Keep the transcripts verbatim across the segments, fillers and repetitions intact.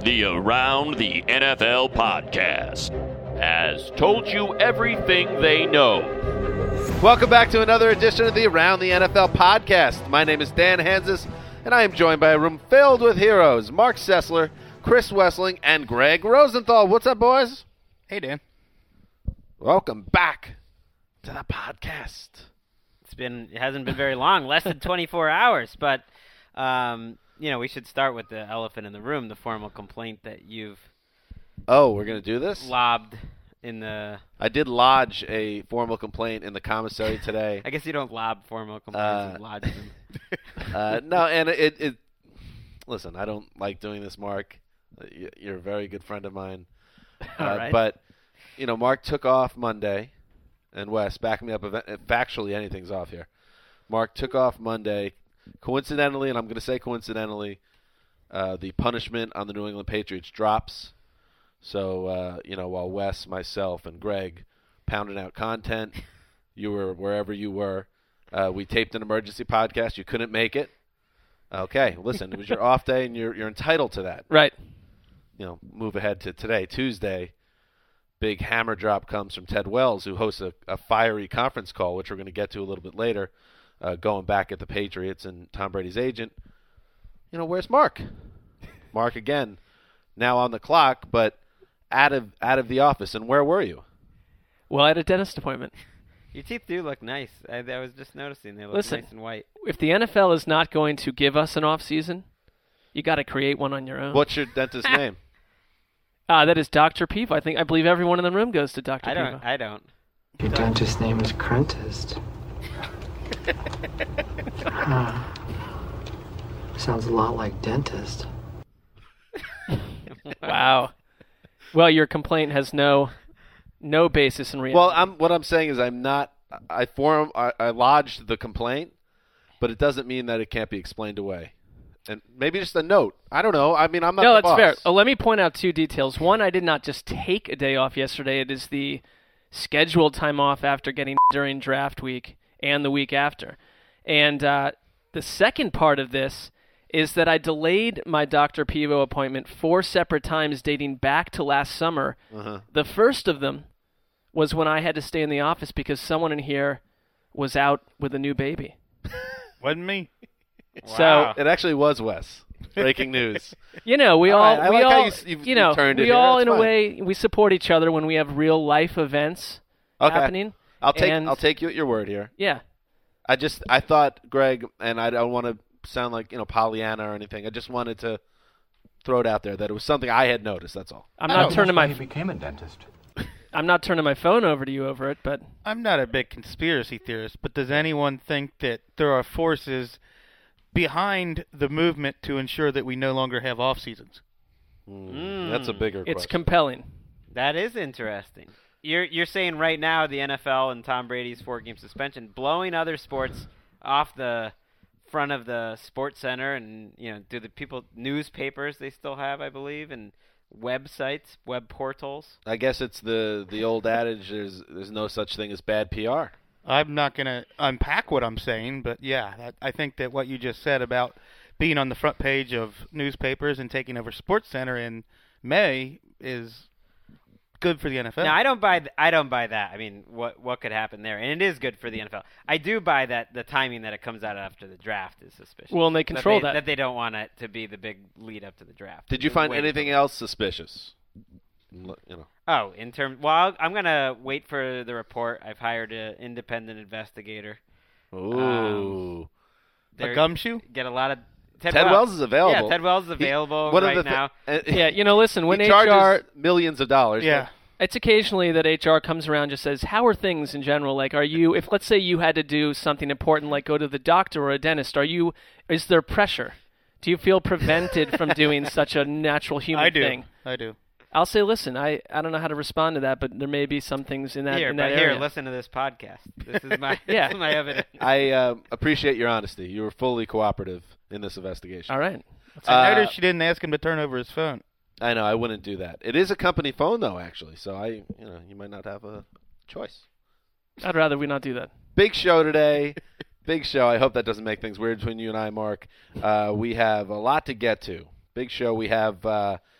The Around the N F L podcast has told you everything they know. Welcome back to another edition of the Around the N F L podcast. My name is Dan Hansis, and I am joined by a room filled with heroes. Mark Sessler, Chris Wessling, and Greg Rosenthal. What's up, boys? Hey, Dan. Welcome back to the podcast. It's been, it hasn't been very long, less than twenty-four hours, but, um, you know, we should start with the elephant in the room, the formal complaint that you've Oh, we're going to do this? lobbed in the... I did lodge a formal complaint in the commissary today. I guess you don't lob formal complaints, Uh, you lodge them. uh, no, and it, it... Listen, I don't like doing this, Mark. You're a very good friend of mine. Uh, All right. But, you know, Mark took off Monday, and Wes, back me up. Factually, anything's off here. Mark took off Monday. Coincidentally, and I'm going to say coincidentally, uh, the punishment on the New England Patriots drops. So, uh, you know, while Wes, myself, and Greg pounded out content, you were wherever you were. Uh, we taped an emergency podcast. You couldn't make it. Okay, listen, it was your off day, and you're you're entitled to that. Right. You know, move ahead to today, Tuesday. Big hammer drop comes from Ted Wells, who hosts a, a fiery conference call, which we're going to get to a little bit later, uh, going back at the Patriots and Tom Brady's agent. You know, where's Mark? Mark, again, now on the clock, but out of out of the office. And where were you? Well, I had a dentist appointment. Your teeth do look nice. I, I was just noticing they look Listen, nice and white. If the N F L is not going to give us an off season, you got to create one on your own. What's your dentist's name? Uh, that is Doctor Pivo. I think I believe everyone in the room goes to Doctor I don't. Pivo. I don't. Your dentist's name is Crentist. Huh. Sounds a lot like dentist. Wow. Well, your complaint has no no basis in reality. Well, I'm what I'm saying is I'm not. I form. I, I lodged the complaint, but it doesn't mean that it can't be explained away. And maybe just a note. I don't know. I mean, I'm not no, the that's boss. fair. Oh, let me point out two details. One, I did not just take a day off yesterday. It is the scheduled time off after getting during draft week and the week after. And uh, the second part of this is that I delayed my Doctor Pivo appointment four separate times dating back to last summer. Uh-huh. The first of them was when I had to stay in the office because someone in here was out with a new baby. Wasn't me. So It actually was Wes. Breaking news. you know, we All all, right, I we like how all, you s- you've- you know, you've turned it we here. all That's in a fine. way we support each other when we have real life events Okay. happening. I'll take. And- I'll take you at your word here. Yeah, I just. I thought, Greg, and I don't want to sound like you know Pollyanna or anything. I just wanted to throw it out there that it was something I had noticed. That's all. I'm not turning my He became a dentist. I'm not turning my phone over to you over it, but I'm not a big conspiracy theorist, but does anyone think that there are forces behind the movement to ensure that we no longer have off seasons? Mm, That's a bigger it's question. compelling. That is interesting. You're you're saying right now the N F L and Tom Brady's four-game suspension blowing other sports off the front of the Sports Center, and you know, do the people newspapers they still have, I believe, and websites, web portals. I guess it's the the old adage: there's there's no such thing as bad P R. I'm not going to unpack what I'm saying, but yeah, that, I think that what you just said about being on the front page of newspapers and taking over Sports Center in May is good for the N F L. No, I don't buy. Th- I don't buy that. I mean, what what could happen there? And it is good for the N F L. I do buy that the timing that it comes out after the draft is suspicious. Well, and they control that. They, that. that they don't want it to be the big lead up to the draft. Did you They're find waiting anything for it. else suspicious? You know. Oh, in terms. Well, I'm gonna wait for the report. I've hired an independent investigator. Ooh. a They're- gumshoe? Get a lot of. Ted Wells is available. Yeah, Ted Wells is He- available one of right the thi- now. uh, Yeah, you know, listen, when he H charges R, millions of dollars. Yeah. it's occasionally that H R comes around and just says, "How are things in general? Like, are you? If let's say you had to do something important, like go to the doctor or a dentist, are you? Is there pressure? Do you feel prevented from doing such a natural human I do. thing?" I do. I'll say, listen, I, I don't know how to respond to that, but there may be some things in that Here, in that but here, area. listen to this podcast. This is my Yeah. this is my evidence. I uh, appreciate your honesty. You were fully cooperative in this investigation. All right. I Uh, noticed she didn't ask him to turn over his phone. I know. I wouldn't do that. It is a company phone, though, actually. So I, you know, you might not have a choice. I'd rather we not do that. Big show today. Big show. I hope that doesn't make things weird between you and I, Mark. Uh, we have a lot to get to. Big show. We have uh,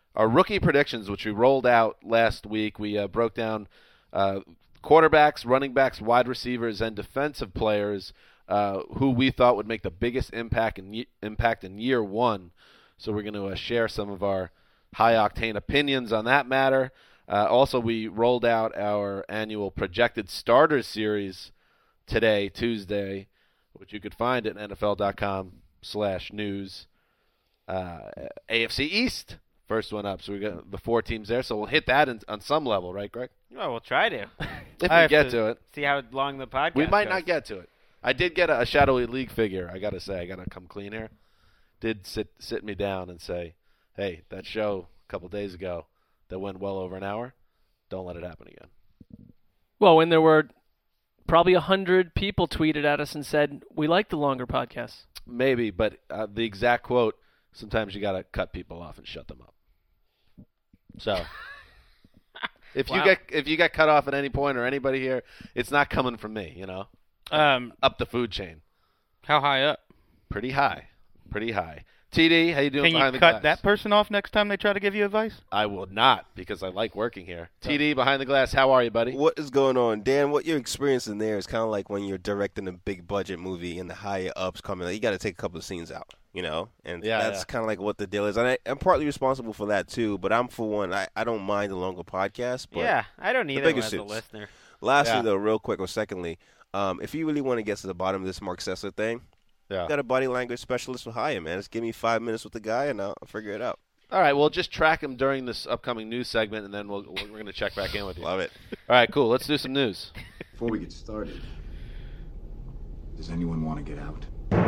our rookie predictions, which we rolled out last week. We uh, broke down uh, quarterbacks, running backs, wide receivers, and defensive players uh, who we thought would make the biggest impact in, impact in year one. So we're going to uh, share some of our high-octane opinions on that matter. Uh, also, we rolled out our annual projected starters series today, Tuesday, which you could find at N F L dot com slash news. Uh, A F C East, first one up. So we got the four teams there. So we'll hit that in, on some level, right, Greg? Well, we'll try to. If I we have get to to it. See how long the podcast We might goes. not get to it. I did get a, a Shadowy League figure. I got to say, I got to come clean here. Did sit sit me down and say, hey, that show a couple days ago that went well over an hour, don't let it happen again. Well, when there were probably a hundred people tweeted at us and said, we like the longer podcasts. Maybe, but uh, the exact quote, sometimes you got to cut people off and shut them up. So if Wow. you get if you get cut off at any point or anybody here, it's not coming from me, you know. Um, Up the food chain. how high up? Pretty high. Pretty high. T D, how you doing Can behind you the cut glass? that person off next time they try to give you advice? I will not, because I like working here. T D, behind the glass, how are you, buddy? What is going on, Dan? What you're experiencing there is kind of like when you're directing a big budget movie and the higher ups come in. You got to take a couple of scenes out, you know, and Yeah, that's yeah. kind of like what the deal is. And I, I'm partly responsible for that too. But I'm for one, I, I don't mind the longer podcast. But Yeah, I don't either bigger as a suits. listener. lastly, Yeah. though, real quick, or secondly, um, if you really want to get to the bottom of this Mark Sessler thing, Yeah. you got a body language specialist for hire, man. Just give me five minutes with the guy, and I'll figure it out. All right, well, just track him during this upcoming news segment, and then we'll, we're going to check back in with you. Love it. All right, cool. Let's do some news. Before we get started, does anyone want to get out?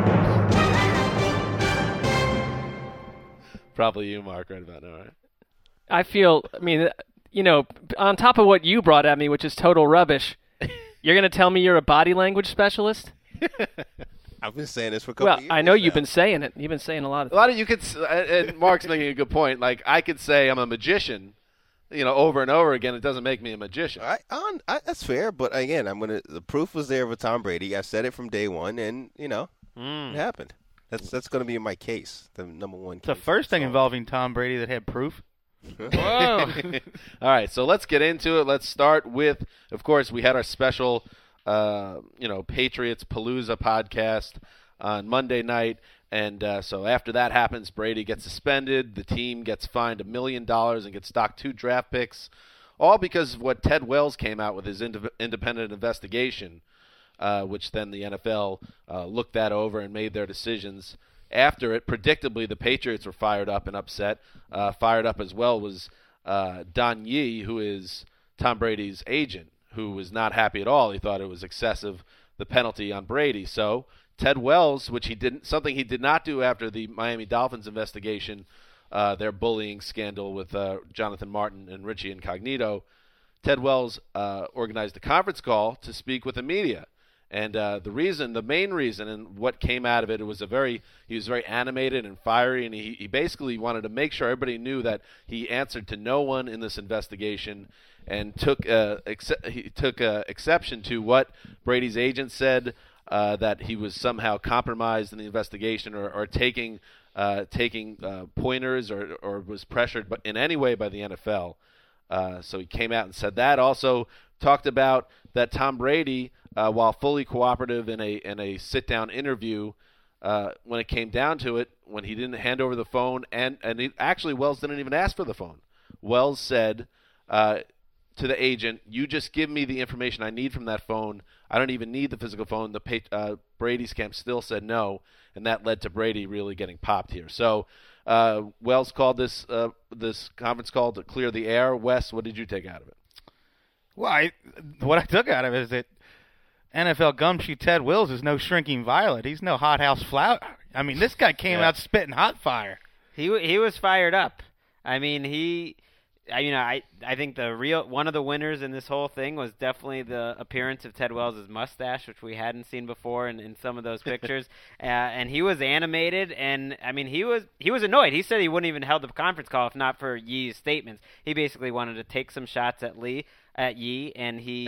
Probably you, Mark, right about now, right? I feel, I mean, you know, on top of what you brought at me, which is total rubbish, you're going to tell me you're a body language specialist? I've been saying this for a couple Well, of years I know you've now. been saying it. You've been saying a lot of A lot of you could, s- and Mark's making a good point. Like, I could say I'm a magician, you know, over and over again. It doesn't make me a magician. I, on, I, that's fair, but again, I'm gonna. The proof was there with Tom Brady. I said it from day one, and you know, Mm. it happened. That's that's gonna be my case, the number one. The case. first thing So- involving Tom Brady that had proof. Whoa. All right, so let's get into it. Let's start with, of course, we had our special, uh, you know, Patriots Palooza podcast on Monday night. And uh, so after that happens, Brady gets suspended. The team gets fined a million dollars and gets docked two draft picks, all because of what Ted Wells came out with his ind- independent investigation, uh, which then the N F L uh, looked that over and made their decisions. After it, predictably, the Patriots were fired up and upset. Uh, fired up as well was uh, Don Yee, who is Tom Brady's agent, who was not happy at all. He thought it was excessive, the penalty on Brady. So Ted Wells, which he didn't, something he did not do after the Miami Dolphins investigation, uh, their bullying scandal with uh, Jonathan Martin and Richie Incognito, Ted Wells uh, organized a conference call to speak with the media. And uh, the reason, the main reason, and what came out of it, it was a very, he was very animated and fiery, and he, he basically wanted to make sure everybody knew that he answered to no one in this investigation, and took uh, ex- he took uh, exception to what Brady's agent said, uh, that he was somehow compromised in the investigation, or, or taking uh, taking uh, pointers, or or was pressured, but in any way by the N F L. Uh, so he came out and said that. Also talked about that Tom Brady, uh, while fully cooperative in a in a sit-down interview, uh, when it came down to it, when he didn't hand over the phone, and, and he, actually Wells didn't even ask for the phone. Wells said uh, to the agent, you just give me the information I need from that phone. I don't even need the physical phone. The uh, Brady's camp still said no, and that led to Brady really getting popped here. So uh, Wells called this uh, this conference call to clear the air. Wes, what did you take out of it? Well, I, what I took out of it is that N F L gumshoe Ted Wills is no shrinking violet. He's no hothouse flower. I mean, this guy came Yeah. out spitting hot fire. He w- he was fired up. I mean, he, I you know, I I think the real one of the winners in this whole thing was definitely the appearance of Ted Wells' mustache, which we hadn't seen before in, in some of those pictures. uh, and he was animated, and I mean, he was he was annoyed. He said he wouldn't even held the conference call if not for Yee's statements. He basically wanted to take some shots at Lee, at Yee, and he And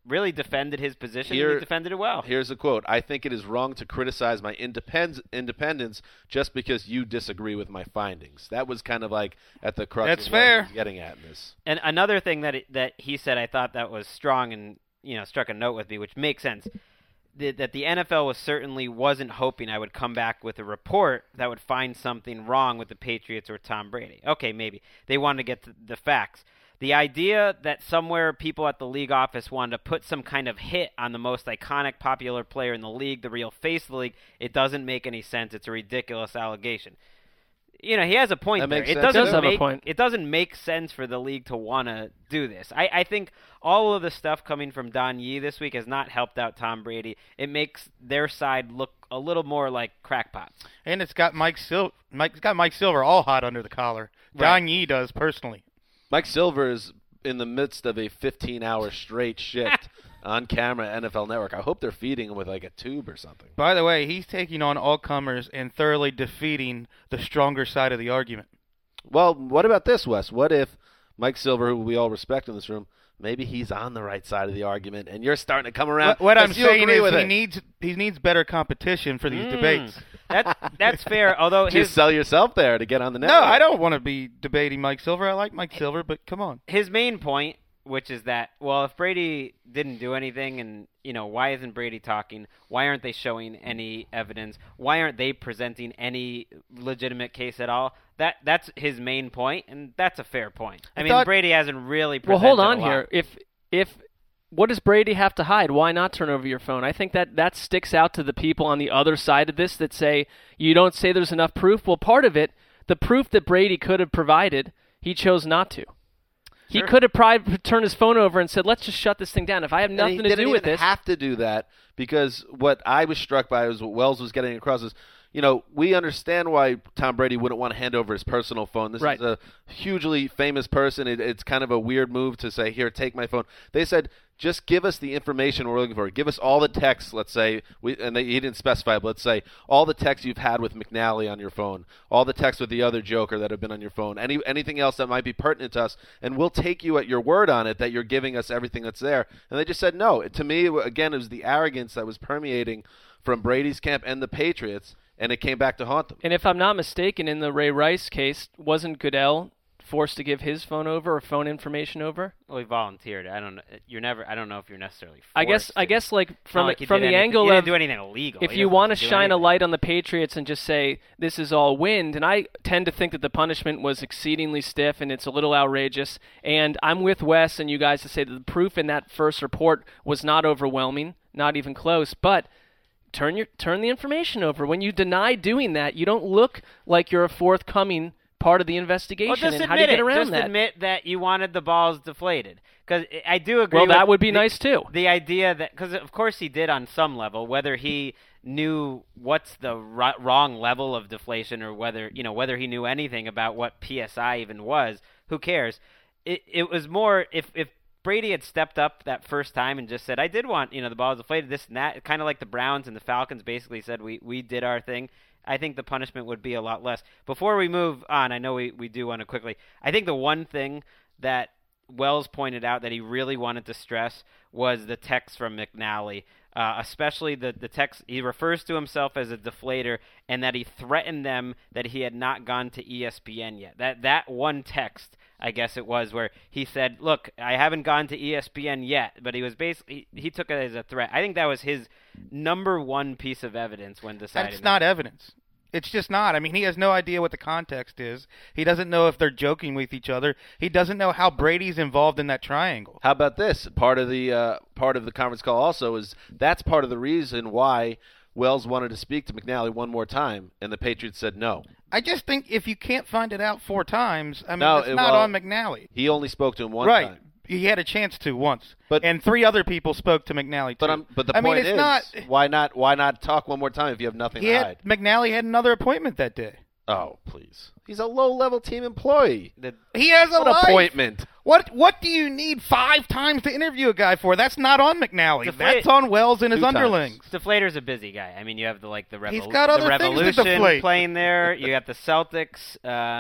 really defended his position, Here- and he defended it well. Here's a quote. I think it is wrong to criticize my independ- independence just because you disagree with my findings. That was kind of like at the crux That's of what fair. he was getting at in this. And another thing that it, that he said, I thought that was strong and you know struck a note with me, which makes sense. The, that the N F L was certainly wasn't hoping I would come back with a report that would find something wrong with the Patriots or Tom Brady. Okay, maybe they wanted to get to the facts. The idea that somewhere people at the league office wanted to put some kind of hit on the most iconic, popular player in the league, the real face of the league, it doesn't make any sense. It's a ridiculous allegation. You know, he has a point That there. makes It sense. doesn't Does have a make point. it doesn't make sense for the league to want to do this. I, I think all of the stuff coming from Don Yee this week has not helped out Tom Brady. It makes their side look a little more like crackpots. And it's got Mike Sil- Mike, it's got Mike Silver all hot under the collar. Right. Don Yee does personally. Mike Silver is in the midst of a fifteen-hour straight shift on camera at N F L Network. I hope they're feeding him with like a tube or something. By the way, he's taking on all comers and thoroughly defeating the stronger side of the argument. Well, what about this, Wes? What if Mike Silver, who we all respect in this room, maybe he's on the right side of the argument, and you're starting to come around? What, what I'm because you saying agree is with he it. needs he needs better competition for these Mm. debates. That that's fair. Although You his sell yourself there to get on the No, network. I don't want to be debating Mike Silver. I like Mike Silver, but come on. his main point, which is that, well, if Brady didn't do anything and, you know, why isn't Brady talking? Why aren't they showing any evidence? Why aren't they presenting any legitimate case at all? That That's his main point, and that's a fair point. I, I mean, thought- Brady hasn't really Well, presented hold on a lot. here. If if what does Brady have to hide? Why not turn over your phone? I think that that sticks out to the people on the other side of this that say you don't say there's enough proof. Well, part of it, the proof that Brady could have provided, he chose not to. He Sure. could have pri- turned his phone over and said, "Let's just shut this thing down. If I have And nothing he to didn't do with even this." have to do that because what I was struck by was what Wells was getting across is, you know, we understand why Tom Brady wouldn't want to hand over his personal phone. This Right. is a hugely famous person. It, it's kind of a weird move to say, here, take my phone. They said, just give us the information we're looking for. Give us all the texts, let's say, we, and they, he didn't specify, but let's say all the texts you've had with McNally on your phone, all the texts with the other Joker that have been on your phone, any anything else that might be pertinent to us, and we'll take you at your word on it that you're giving us everything that's there. And they just said no. To me, again, it was the arrogance that was permeating from Brady's camp and the Patriots, and it came back to haunt them. And if I'm not mistaken, in the Ray Rice case, wasn't Goodell forced to give his phone over or phone information over? Well, he volunteered. I don't know. You're never. I don't know if you're necessarily. I guess. forced I to. guess like It's not from like he from did the anything- angle he didn't of do anything illegal. if He you doesn't want to have do shine anything. a light on the Patriots and just say this is all wind, and I tend to think that the punishment was exceedingly stiff and it's a little outrageous. And I'm with Wes and you guys to say that the proof in that first report was not overwhelming, not even close, but. Turn your turn the information over. When you deny doing that, you don't look like you're a forthcoming part of the investigation. Well, just and admit how do you get it. around just that? admit that you wanted the balls deflated. Because I do agree. Well, with that would be the- nice too. The idea that, because of course he did on some level, whether he knew what's the ro- wrong level of deflation or whether you know whether he knew anything about what P S I even was, who cares? It it was more if if. Brady had stepped up that first time and just said, I did want, you know, the balls deflated, this and that, kind of like the Browns and the Falcons basically said we, we did our thing, I think the punishment would be a lot less. Before we move on, I know we, we do want to quickly, I think the one thing that Wells pointed out that he really wanted to stress was the text from McNally, uh, especially the, the text, he refers to himself as a deflator and that he threatened them that he had not gone to E S P N yet. That that one text, I guess it was, where he said, look, I haven't gone to E S P N yet, but he was basically, he, he took it as a threat. I think that was his number one piece of evidence when deciding. That's not evidence. It's just not. I mean, he has no idea what the context is. He doesn't know if they're joking with each other. He doesn't know how Brady's involved in that triangle. How about this? Part of the uh, part of the conference call also is that's part of the reason why Wells wanted to speak to McNally one more time, and the Patriots said no. I just think if you can't find it out four times, I mean, No, it's it- not well, on McNally. He only spoke to him one right. time. He had a chance to once, But- and three other people spoke to McNally too. But I'm, but the I point mean, it's is, not. why not why not talk one more time if you have nothing He to had, hide? McNally had another appointment that day. Oh, please. He's a low-level team employee. The, He has a What life. appointment? What What do you need five times to interview a guy for? That's not on McNally. Deflate- That's on Wells and his Two times. underlings. Deflator's a busy guy. I mean, you have the like the, revol- He's got the other things to Revolution deflate. playing there. You got the Celtics. Um,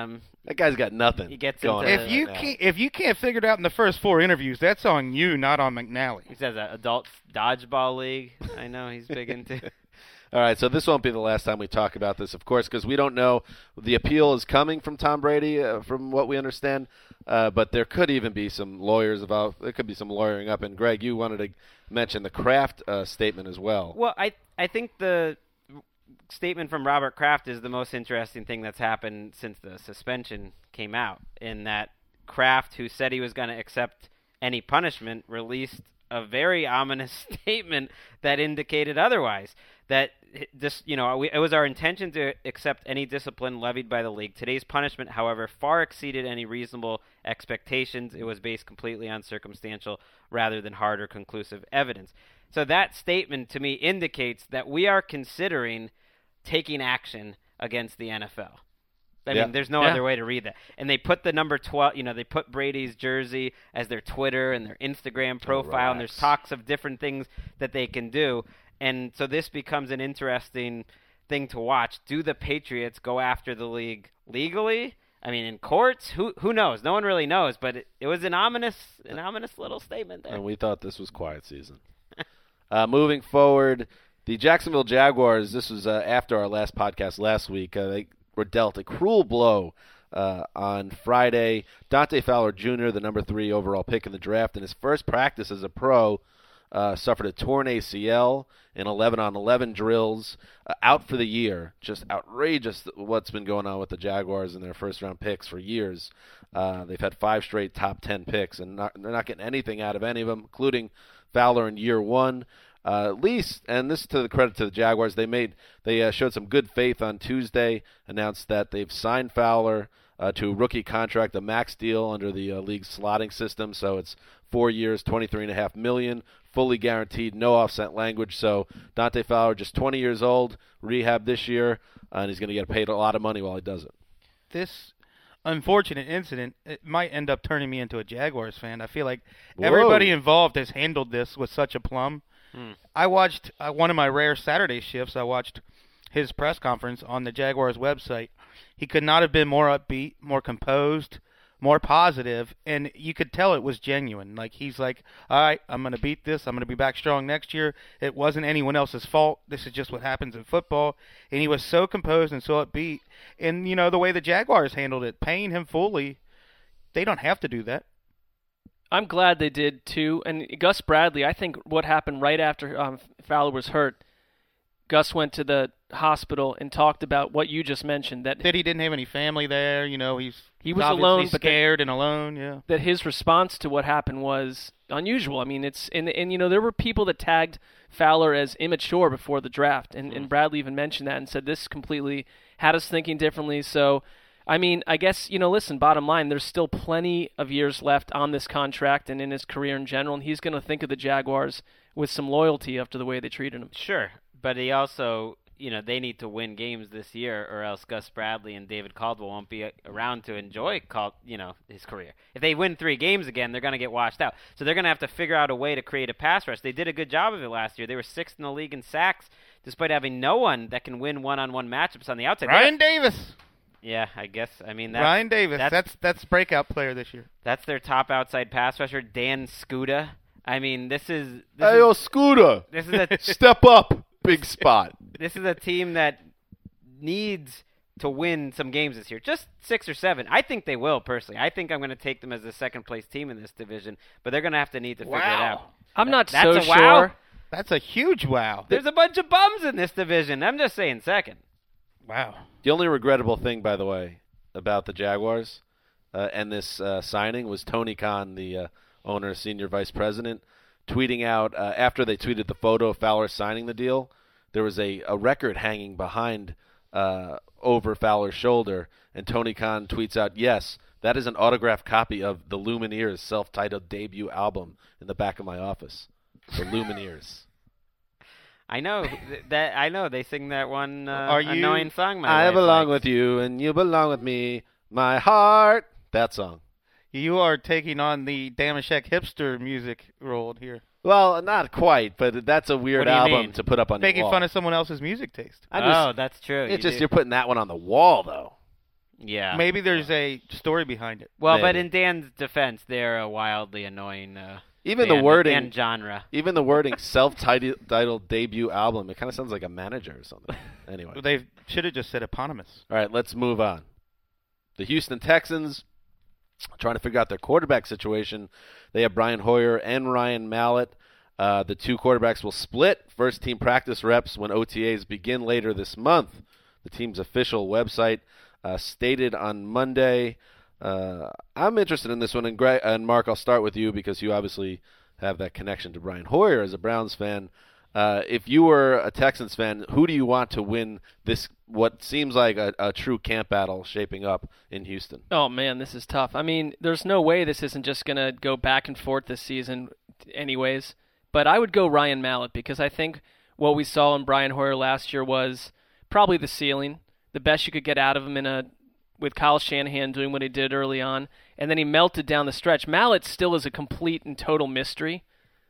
That guy's got nothing. He gets going into- on If you right now. can't, if you can't figure it out in the first four interviews, that's on you, not on McNally. He says an adult dodgeball league. I know he's big into. All right, so this won't be the last time we talk about this, of course, because we don't know. The appeal is coming from Tom Brady, uh, from what we understand, uh, but there could even be some lawyers about. There could be some lawyering up. And Greg, you wanted to mention the Kraft uh, statement as well. Well, I I think the statement from Robert Kraft is the most interesting thing that's happened since the suspension came out, in that Kraft, who said he was going to accept any punishment, released a very ominous statement that indicated otherwise. That this, you know, we, it was our intention to accept any discipline levied by the league. Today's punishment, however, far exceeded any reasonable expectations. It was based completely on circumstantial rather than hard or conclusive evidence. So that statement to me indicates that we are considering taking action against the N F L. I Yeah. mean, there's no Yeah. other way to read that. And they put the number twelve, you know, they put Brady's jersey as their Twitter and their Instagram profile, and there's relax. talks of different things that they can do. And so this becomes an interesting thing to watch. Do the Patriots go after the league legally? I mean, in courts? Who who knows? No one really knows, but it, it was an ominous an ominous little statement there. And we thought this was quiet season. uh, moving forward, the Jacksonville Jaguars, this was uh, after our last podcast last week, uh, they were dealt a cruel blow uh, on Friday. Dante Fowler Junior, the number three overall pick in the draft, in his first practice as a pro, uh, suffered a torn A C L in eleven on eleven drills, uh, out for the year. Just outrageous what's been going on with the Jaguars and their first-round picks for years. Uh, they've had five straight top ten picks, and not, they're not getting anything out of any of them, including Fowler in year one. Uh, at least, and this is to the credit to the Jaguars, they made they uh, showed some good faith on Tuesday, announced that they've signed Fowler uh, to a rookie contract, a max deal under the uh, league's slotting system. So it's four years, twenty-three point five million dollars, fully guaranteed, no offset language. So Dante Fowler, just twenty years old, rehab this year, uh, and he's going to get paid a lot of money while he does it. This unfortunate incident, it might end up turning me into a Jaguars fan. I feel like Whoa. everybody involved has handled this with such aplomb. Hmm. I watched uh, one of my rare Saturday shifts. I watched his press conference on the Jaguars website. He could not have been more upbeat, more composed, more positive, and you could tell it was genuine. Like, he's like, all right, I'm going to beat this. I'm going to be back strong next year. It wasn't anyone else's fault. This is just what happens in football. And he was so composed and so upbeat. And, you know, the way the Jaguars handled it, paying him fully, they don't have to do that. I'm glad they did too. And Gus Bradley, I think what happened right after um, Fowler was hurt, Gus went to the hospital and talked about what you just mentioned, that That he didn't have any family there. You know, he's He was obviously alone, but that- scared and alone. Yeah. that his response to what happened was unusual. I mean, it's and and you know there were people that tagged Fowler as immature before the draft, and, and Bradley even mentioned that and said this completely had us thinking differently. So, I mean, I guess, you know, listen, bottom line, there's still plenty of years left on this contract and in his career in general, and he's going to think of the Jaguars with some loyalty after the way they treated him. Sure, but he also, you know, they need to win games this year, or else Gus Bradley and David Caldwell won't be around to enjoy, Cal- you know, his career. If they win three games again, they're going to get washed out. So they're going to have to figure out a way to create a pass rush. They did a good job of it last year. They were sixth in the league in sacks, despite having no one that can win one-on-one matchups on the outside. Ryan Davis. Yeah, I guess. I mean, that's, Ryan Davis. That's, That's that's breakout player this year. that's their top outside pass rusher, Dan Skuda. I mean, this is this Hey, is, yo, Scooter, this is a step up, big spot. this is a team that needs to win some games this year. Just six or seven. I think they will, personally. I think I'm going to take them as the second-place team in this division, but they're going to have to need to figure it out. I'm not That's so a wow? sure. That's a huge wow. There's a bunch of bums in this division. I'm just saying second. Wow. The only regrettable thing, by the way, about the Jaguars uh, and this uh, signing was Tony Khan, the uh, owner, senior vice president, tweeting out uh, after they tweeted the photo of Fowler signing the deal. There was a, a record hanging behind uh, over Fowler's shoulder, and Tony Khan tweets out, "Yes, that is an autographed copy of the Lumineers' self-titled debut album in the back of my office." The Lumineers. I know th- that. I know they sing that one uh, Are you- annoying song. My I wife belong likes. with you, and you belong with me. My heart. That song. You are taking on the Damashek hipster music role here. Well, not quite, but that's a weird What do you album mean? to put up on Making your wall. fun of someone else's music taste. I'm just, Oh, that's true. it's you just do. you're putting that one on the wall, though. Yeah. Maybe there's a story behind it. Well, but Maybe. in Dan's defense, they're a wildly annoying uh, Even band the wording, and genre. even the wording, self-titled debut album. It kind of sounds like a manager or something. Anyway, They should have just said eponymous. all right, let's move on. The Houston Texans trying to figure out their quarterback situation. They have Brian Hoyer and Ryan Mallett. Uh, the two quarterbacks will split first team practice reps when O T As begin later this month. The team's official website uh, stated on Monday. Uh, I'm interested in this one, and, Greg, and Mark, I'll start with you because you obviously have that connection to Brian Hoyer as a Browns fan. Uh, if you were a Texans fan, who do you want to win this, what seems like a, a true camp battle shaping up in Houston? Oh, man, this is tough. I mean, there's no way this isn't just going to go back and forth this season anyways. But I would go Ryan Mallett because I think what we saw in Brian Hoyer last year was probably the ceiling, the best you could get out of him in a with Kyle Shanahan doing what he did early on, and then he melted down the stretch. Mallett still is a complete and total mystery.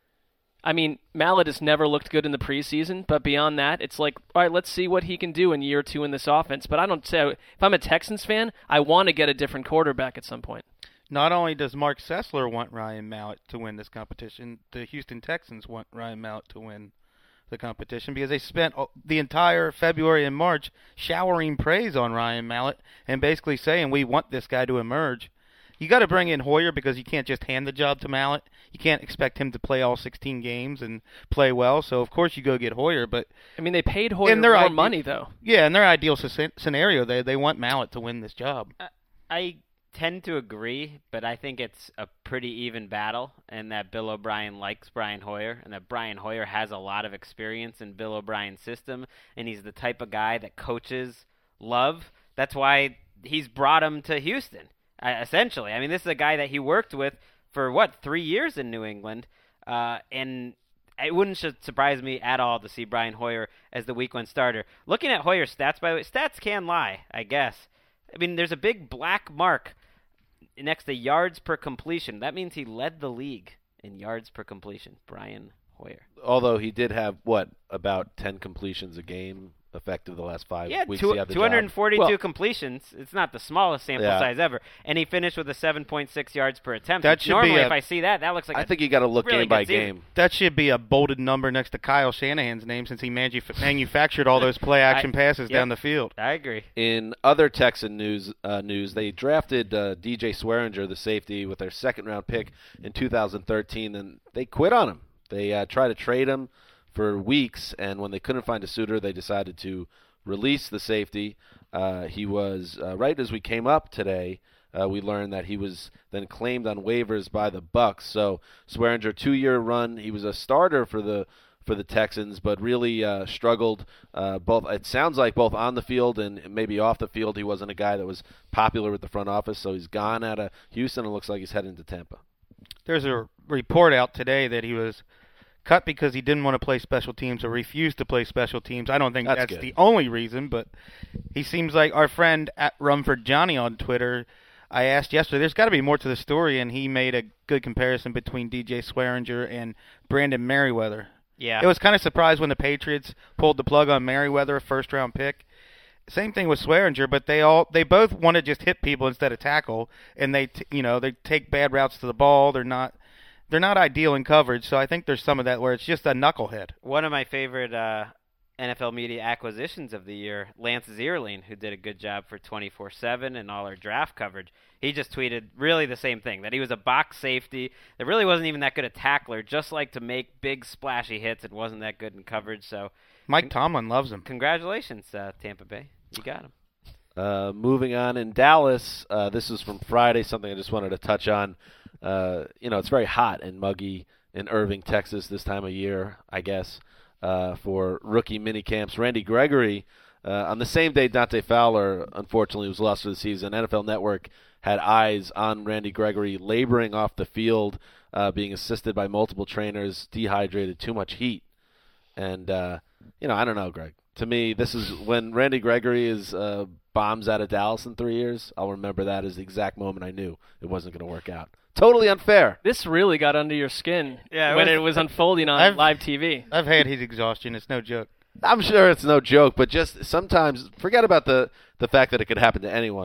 I mean, Mallett has never looked good in the preseason, but beyond that, it's like, all right, let's see what he can do in year two in this offense. But I don't say, if I'm a Texans fan, I want to get a different quarterback at some point. Not only does Mark Sessler want Ryan Mallett to win this competition, the Houston Texans want Ryan Mallett to win the competition because they spent the entire February and March showering praise on Ryan Mallett and basically saying we want this guy to emerge. You got to bring in Hoyer because you can't just hand the job to Mallett. You can't expect him to play all sixteen games and play well. So of course you go get Hoyer, but I mean they paid Hoyer in their more ide- money though. Yeah, in their ideal sc- scenario, they they want Mallett to win this job. I, I tend to agree, but I think it's a pretty even battle, and that Bill O'Brien likes Brian Hoyer, and that Brian Hoyer has a lot of experience in Bill O'Brien's system, and he's the type of guy that coaches love. That's why he's brought him to Houston, uh, essentially. I mean, this is a guy that he worked with for, what, three years in New England, uh, and it wouldn't sh- surprise me at all to see Brian Hoyer as the week one starter. Looking at Hoyer's stats, by the way, stats can lie, I guess. I mean, there's a big black mark next to yards per completion. That means he led the league in yards per completion, Brian Hoyer. Although he did have, what, about ten completions a game effective the last five Yeah, weeks two, he had the two hundred forty-two Well- completions. It's not the smallest sample Yeah. size ever. And he finished with a seven point six yards per attempt. That which should be normally, a- if I see that, that looks like I a think you got to look really game by good season. game. That should be a bolded number next to Kyle Shanahan's name since he manuf- manufactured all those play-action I- passes yep. down the field. I agree. In other Texan news, uh, news they drafted uh, D J Swearinger, the safety, with their second-round pick in two thousand thirteen, and they quit on him. They uh, tried to trade him for weeks, and when they couldn't find a suitor, they decided to release the safety. Uh, he was, uh, right as we came up today, uh, we learned that he was then claimed on waivers by the Bucks. So Swearinger, two-year run. He was a starter for the for the Texans, but really uh, struggled uh, both. It sounds like both on the field and maybe off the field. He wasn't a guy that was popular with the front office, so he's gone out of Houston and looks like he's heading to Tampa. There's a report out today that he was cut because he didn't want to play special teams or refused to play special teams. I don't think That's that's, good. the only reason, but he seems like our friend at Rumford Johnny on Twitter. I asked yesterday, there's got to be more to the story, and he made a good comparison between D J Swearinger and Brandon Merriweather. Yeah. It was kind of surprised when the Patriots pulled the plug on Merriweather, a first-round pick. Same thing with Swearinger, but they all they both want to just hit people instead of tackle, and they t- you know they take bad routes to the ball. They're not they're not ideal in coverage, so I think there's some of that where it's just a knucklehead. One of my favorite uh, N F L media acquisitions of the year, Lance Zierlein, who did a good job for twenty-four seven and all our draft coverage. He just tweeted really the same thing, that he was a box safety that really wasn't even that good a tackler, just like to make big splashy hits and wasn't that good in coverage. So Mike Tomlin loves him. congratulations, uh, Tampa Bay. You got him. Uh, moving on in Dallas, uh, this is from Friday, something I just wanted to touch on. Uh, you know, it's very hot and muggy in Irving, Texas this time of year, I guess, uh, for rookie mini camps. Randy Gregory, uh, on the same day Dante Fowler, unfortunately, was lost for the season, N F L Network had eyes on Randy Gregory laboring off the field, uh, being assisted by multiple trainers, dehydrated, too much heat. And, uh, you know, I don't know, Greg. To me, this is when Randy Gregory is uh, bombs out of Dallas in three years, I'll remember that as the exact moment I knew it wasn't going to work out. Totally unfair. This really got under your skin Yeah, it when was- it was unfolding on I've- live T V. I've had his exhaustion. It's no joke. I'm sure it's no joke, but just sometimes forget about the, the fact that it could happen to anyone.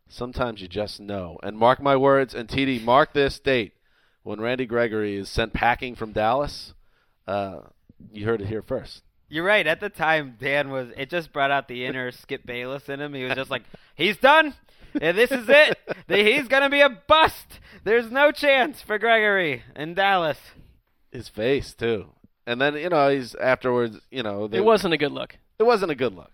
Sometimes you just know. And mark my words, and T D, mark this date. When Randy Gregory is sent packing from Dallas, uh, you heard it here first. You're right. At the time, Dan was. It just brought out the inner Skip Bayless in him. He was just like, "He's done. Yeah, this is it. He's gonna be a bust. There's no chance for Gregory in Dallas." His face too, and then you know he's afterwards. You know they, It wasn't a good look. It wasn't a good look.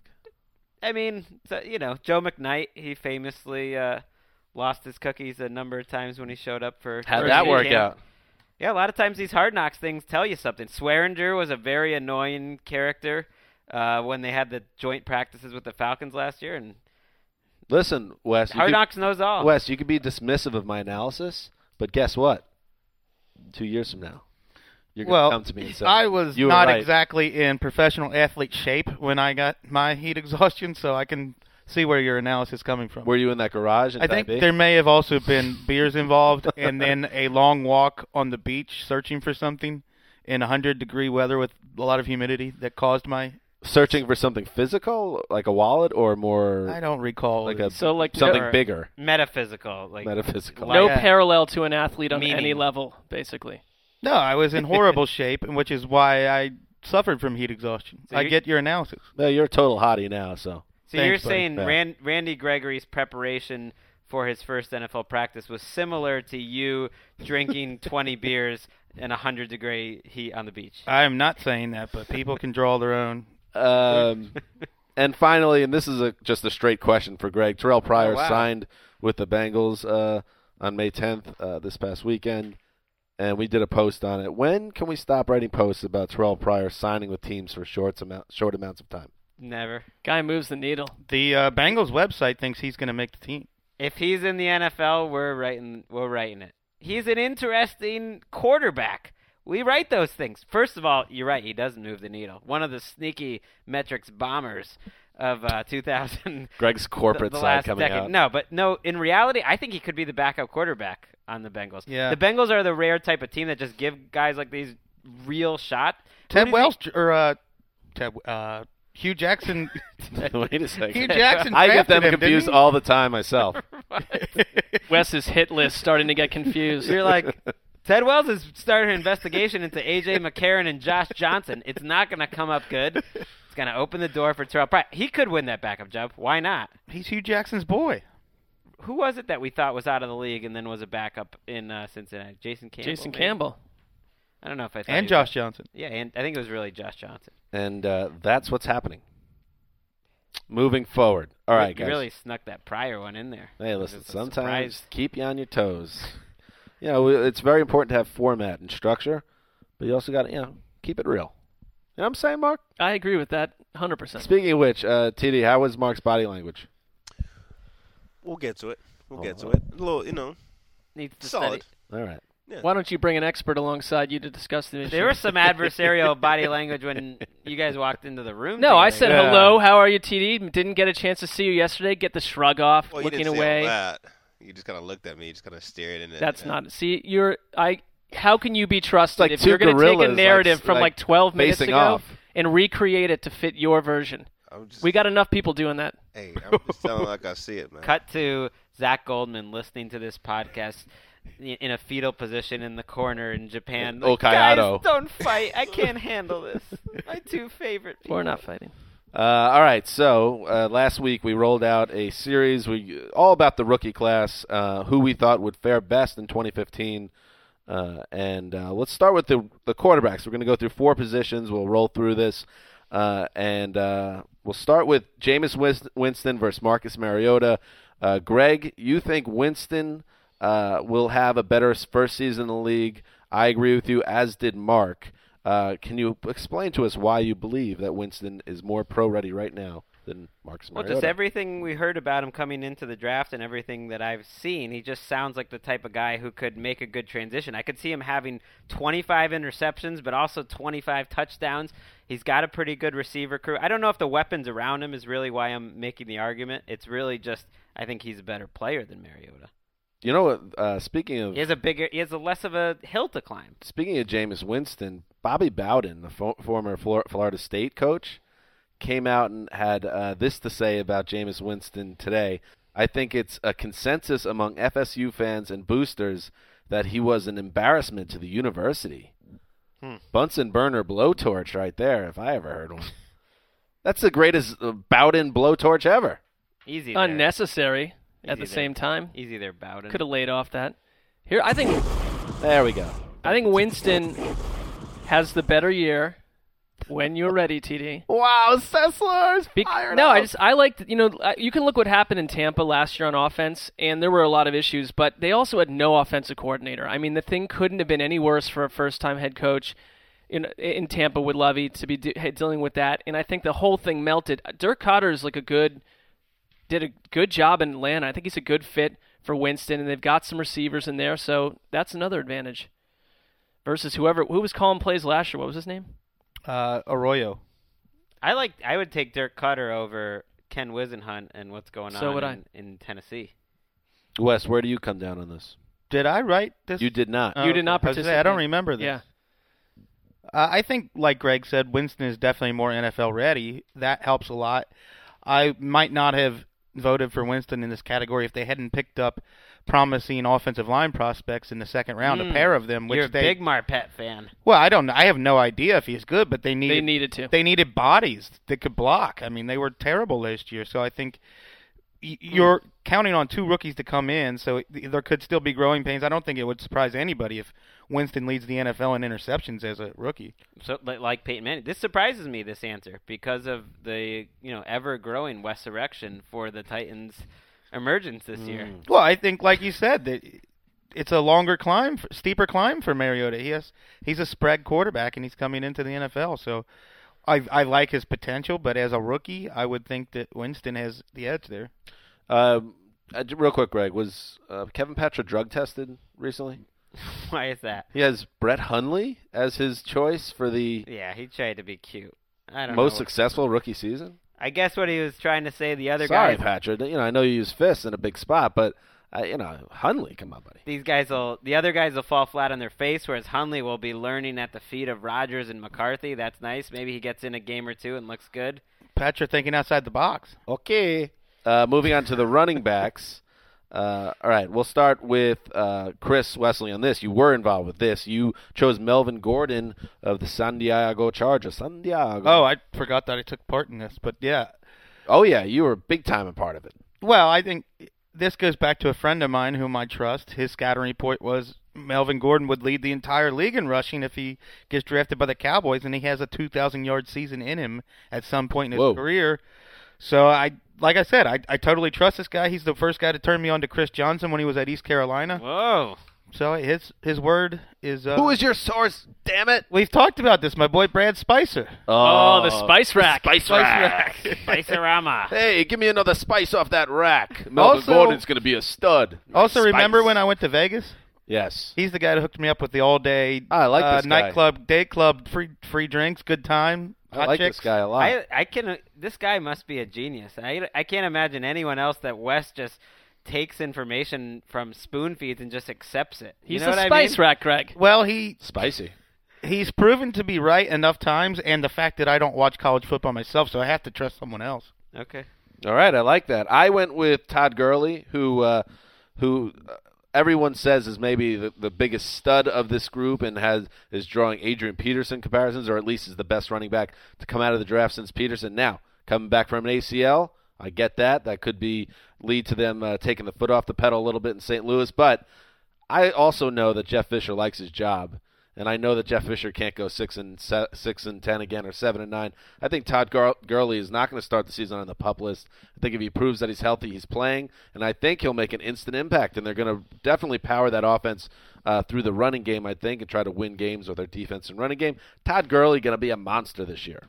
I mean, so, you know, Joe McKnight. He famously uh, lost his cookies a number of times when he showed up for. How'd for that training work camp. out? Yeah, a lot of times these Hard Knocks things tell you something. Swearinger was a very annoying character uh, when they had the joint practices with the Falcons last year, and Listen, Wes. you Hard could- Knocks knows all. Wes, you could be dismissive of my analysis, but guess what? Two years from now, you're Well, gonna come to me and say I was you were not right. exactly in professional athlete shape when I got my heat exhaustion, so I can see where your analysis is coming from. Were you in that garage? In I think Type B? there may have also been beers involved, and then a long walk on the beach searching for something in one hundred degree weather with a lot of humidity that caused my. searching for something physical, like a wallet, or more I don't recall. like a So, like, something or- bigger, Metaphysical, like metaphysical. Like- No Yeah. parallel to an athlete on any Meaning. level, basically. No, I was in horrible shape, and which is why I suffered from heat exhaustion. So I you- get your analysis. No, you're a total hottie now. So So Thanks, you're buddy. saying Yeah. Ran- Randy Gregory's preparation for his first N F L practice was similar to you drinking twenty beers in one hundred degree heat on the beach? I am not saying that, but people can draw their own. Um, and finally, and this is a, just a straight question for Greg. Terrell Pryor Oh, wow. signed with the Bengals uh, on May tenth uh, this past weekend, and we did a post on it. When can we stop writing posts about Terrell Pryor signing with teams for short, amount, short amounts of time? Never. Guy moves the needle. The uh, Bengals website thinks he's going to make the team. If he's in the N F L, we're writing we're writing it. He's an interesting quarterback. We write those things. First of all, you're right. He doesn't move the needle. One of the sneaky metrics bombers of uh, two thousand. Greg's corporate the, the side last coming decade. out. No, but no. In reality, I think he could be the backup quarterback on the Bengals. Yeah. The Bengals are the rare type of team that just give guys like these real shot. Who Ted do you Wells or uh, Ted uh, Hugh Jackson. Wait a second. Hugh Jackson. I get them drafted him, confused didn't he? all the time myself. Wes's hit list starting to get confused. You're like, Ted Wells has started an investigation into A J McCarron and Josh Johnson. It's not going to come up good. It's going to open the door for Terrell Pryor. He could win that backup job. Why not? He's Hugh Jackson's boy. Who was it that we thought was out of the league and then was a backup in uh, Cincinnati? Jason Campbell. Jason maybe? Campbell. I don't know if I thought And he was- Josh Johnson. Yeah, and I think it was really Josh Johnson. And uh, that's what's happening. Moving forward. All right, you guys. really snuck that Pryor one in there. Hey, It was listen, a sometimes surprise. keep you on your toes. You know, it's very important to have format and structure, but you also got to, you know, keep it real. You know what I'm saying, Mark? I agree with that one hundred percent. Speaking of which, uh, T D, how was Mark's body language? We'll get to it. We'll get to Oh. it. A little, you know, Needs to solid. study. All right. Why don't you bring an expert alongside you to discuss the issue? There was some adversarial body language when you guys walked into the room. No, I together. said Yeah. hello. How are you, T D? Didn't get a chance to see you yesterday. Get the shrug off, Well, you looking didn't say all away. that. You just kind of looked at me. You just kind of stared in it. That's not. See, you're. I. How can you be trusted like if two you're going to take gorillas, a like, narrative from like, like twelve minutes facing ago off. and recreate it to fit your version? I'm just, We got enough people doing that. Hey, I'm just telling like I see it, man. Cut to Zach Goldman listening to this podcast i- in a fetal position in the corner in Japan. Like, Okayado. guys, don't fight. I can't handle this. My two favorite people. We're not fighting. Uh, all right, so uh, last week we rolled out a series we all about the rookie class, uh, who we thought would fare best in twenty fifteen. Uh, and uh, let's start with the the quarterbacks. We're going to go through four positions. We'll roll through this, uh, and uh, we'll start with Jameis Wins- Winston versus Marcus Mariota. Uh, Greg, you think Winston uh, will have a better first season in the league? I agree with you, as did Mark. Uh, can you explain to us why you believe that Winston is more pro-ready right now than Marcus Well, Mariota? just everything we heard about him coming into the draft and everything that I've seen, he just sounds like the type of guy who could make a good transition. I could see him having twenty-five interceptions, but also twenty-five touchdowns. He's got a pretty good receiver crew. I don't know if the weapons around him is really why I'm making the argument. It's really just I think he's a better player than Mariota. You know what? Uh, speaking of He has a bigger, he has a less of a hill to climb. speaking of Jameis Winston, Bobby Bowden, the fo- former Flor- Florida State coach, came out and had uh, this to say about Jameis Winston today. I think it's a consensus among F S U fans and boosters that he was an embarrassment to the university. Hmm. Bunsen burner blowtorch right there, if I ever heard one. That's the greatest uh, Bowden blowtorch ever. Easy there. Unnecessary at Easy the there. same time. Easy there, Bowden. Could have laid off that. Here, I think There we go. I think Winston has the better year. When you're ready, T D. Wow, Sessler's Be- fired no, up. I just I like you know you can look what happened in Tampa last year on offense, and there were a lot of issues, but they also had no offensive coordinator. I mean, the thing couldn't have been any worse for a first-time head coach in in Tampa with Lovey to be de- dealing with that, and I think the whole thing melted. Dirk Kotter is like a good did a good job in Atlanta. I think he's a good fit for Winston, and they've got some receivers in there, so that's another advantage versus whoever who was calling plays last year. What was his name? Uh, Arroyo. I like. I would take Dirk Cutter over Ken Wisenhunt and what's going So on would in, in Tennessee. Wes, where do you come down on this? Did I write this? You did not. Oh, You did not I was gonna say, participate. I don't remember this. Yeah. Uh, I think, like Greg said, Winston is definitely more N F L ready. That helps a lot. I might not have voted for Winston in this category if they hadn't picked up promising offensive line prospects in the second round, Mm. a pair of them. Which You're a they, big Marpet fan. Well, I don't. I have no idea if he's good, but they needed They needed to. they needed bodies that could block. I mean, they were terrible last year, so I think y- you're counting on two rookies to come in. So it, there could still be growing pains. I don't think it would surprise anybody if Winston leads the N F L in interceptions as a rookie. So, li- like Peyton Manning, this surprises me. This answer because of the you know ever growing resurrection for the Titans' emergence this year. Well, I think, like you said, that it's a longer climb, steeper climb for Mariota. He has he's a spread quarterback, and he's coming into the N F L. So I I like his potential, but as a rookie, I would think that Winston has the edge there. Um, uh, j- real quick, Greg, was uh, Kevin Patra drug tested recently? Why is that? He has Brett Hundley as his choice for the Yeah, he tried to be cute. I don't most know. successful rookie season. I guess what he was trying to say, the other Sorry, guys, Patra. You know, I know you use fists in a big spot, but uh, you know, Hundley, come on, buddy. these guys will, the other guys will fall flat on their face, whereas Hundley will be learning at the feet of Rodgers and McCarthy. That's nice. Maybe he gets in a game or two and looks good. Patrick thinking outside the box. Okay. Uh, moving on to the running backs. Uh, all right, we'll start with uh, Chris Wesley on this. You were involved with this. You chose Melvin Gordon of the San Diego Chargers. San Diego. Oh, I forgot that I took part in this, but yeah. Oh, yeah, you were a big time a part of it. Well, I think this goes back to a friend of mine whom I trust. His scouting report was Melvin Gordon would lead the entire league in rushing if he gets drafted by the Cowboys, and he has a two thousand yard season in him at some point in his Whoa. career. So, I, like I said, I, I totally trust this guy. He's the first guy to turn me on to Chris Johnson when he was at East Carolina. Whoa. So his his word is. Uh, Who is your source? Damn it! We've talked about this. My boy Brad Spicer. Oh, the spice rack. Spice rack. Spicerama. Hey, give me another spice off that rack. Melvin Also- Gordon's going to be a stud. Also, Spice. remember when I went to Vegas? Yes. He's the guy that hooked me up with the all day I like uh, this guy. nightclub, day club, free free drinks, good time. I hot like chicks. this guy a lot. I I can. This guy must be a genius. I I can't imagine anyone else that Wes just takes information from spoon feeds and just accepts it. You He's know a what spice I mean? rack, Greg. Well, he Spicy. he's proven to be right enough times, and the fact that I don't watch college football myself, so I have to trust someone else. Okay. All right, I like that. I went with Todd Gurley, who uh, who uh, everyone says is maybe the, the biggest stud of this group and has is drawing Adrian Peterson comparisons, or at least is the best running back to come out of the draft since Peterson. Now, coming back from an A C L, I get that. That could be lead to them uh, taking the foot off the pedal a little bit in Saint Louis, but I also know that Jeff Fisher likes his job. And I know that Jeff Fisher can't go six and se- six and ten again, or seven and nine. I think Todd Gur- Gurley is not going to start the season on the PUP list. I think if he proves that he's healthy, he's playing, and I think he'll make an instant impact. And they're going to definitely power that offense uh, through the running game, I think, and try to win games with their defense and running game. Todd Gurley going to be a monster this year.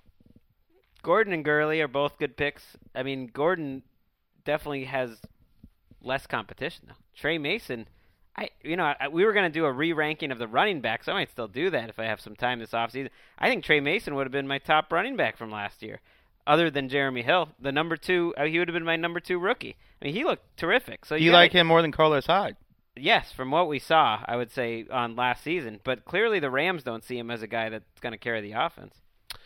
Gordon and Gurley are both good picks. I mean, Gordon definitely has less competition though. Trey Mason. I, you know, I, we were going to do a re-ranking of the running backs. I might still do that if I have some time this offseason. I think Trey Mason would have been my top running back from last year, other than Jeremy Hill. The number two, uh, he would have been my number two rookie. I mean, he looked terrific. So You, you like gotta- him more than Carlos Hyde? Yes, from what we saw, I would say on last season. But clearly, the Rams don't see him as a guy that's going to carry the offense.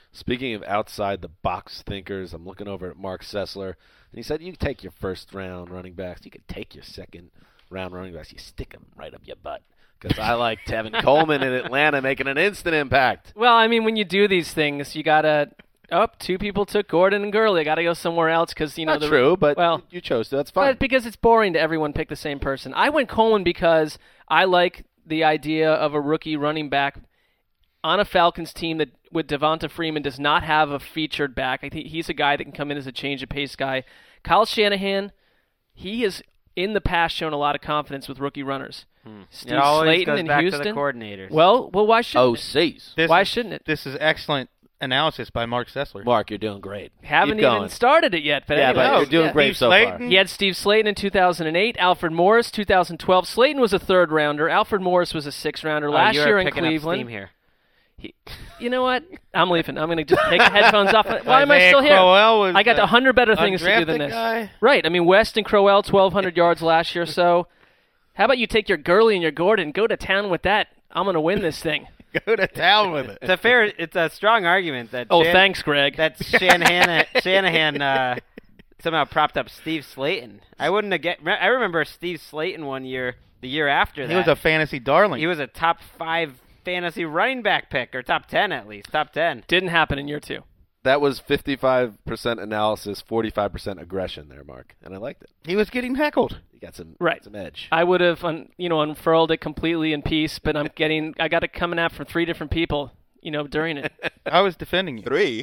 Speaking of outside the box thinkers, I'm looking over at Mark Sessler, and he said you take your first round running backs, you could take your second round running backs, you stick them right up your butt. Because I like Tevin Coleman in Atlanta making an instant impact. Well, I mean, when you do these things, you gotta. Oh, two people took Gordon and Gurley. I got to go somewhere else because, you know. Not the, true, but well, you chose to. That's fine. But because it's boring to everyone pick the same person. I went Coleman because I like the idea of a rookie running back on a Falcons team that with Devonta Freeman does not have a featured back. I think he's a guy that can come in as a change of pace guy. Kyle Shanahan, he has in the past shown a lot of confidence with rookie runners. Hmm. Steve it always Slayton goes in back Houston. to the coordinators. Well, well, why shouldn't Oh, it? C's. This Why is- shouldn't it? This is excellent analysis by Mark Sessler. Mark, you're doing great. Haven't Keep even going. started it yet, but Yeah, anyway. but you're doing yeah. great Steve so far. Slayton. He had Steve Slayton in two thousand eight, Alfred Morris two thousand twelve. Slayton was a third rounder. Alfred Morris was a sixth rounder Oh, last you're year in picking up Cleveland. steam here. He, you know what? I'm leaving. I'm going to just take the headphones off. Why am I Isaiah still here? Crowell was I got the a hundred better things to do than undrafted this. guy. Right. I mean, West and Crowell, twelve hundred yards last year. So, how about you take your Gurley and your Gordon, go to town with that? I'm going to win this thing. Go to town with it. It's a fair. It's a strong argument that. Oh, Shan- thanks, Greg. That Shanahan Shanahan uh, somehow propped up Steve Slayton. I wouldn't have get. I remember Steve Slayton one year, the year after that. He was a fantasy darling. He was a top five fantasy running back pick, or top ten at least, top ten. Didn't happen in year two. That was fifty-five percent analysis, forty-five percent aggression there, Mark. And I liked it. He was getting heckled. You got some, Right. some edge. I would have, un, you know, unfurled it completely in peace, but I'm getting, I got it coming out from three different people, you know, during it. I was defending you. Three.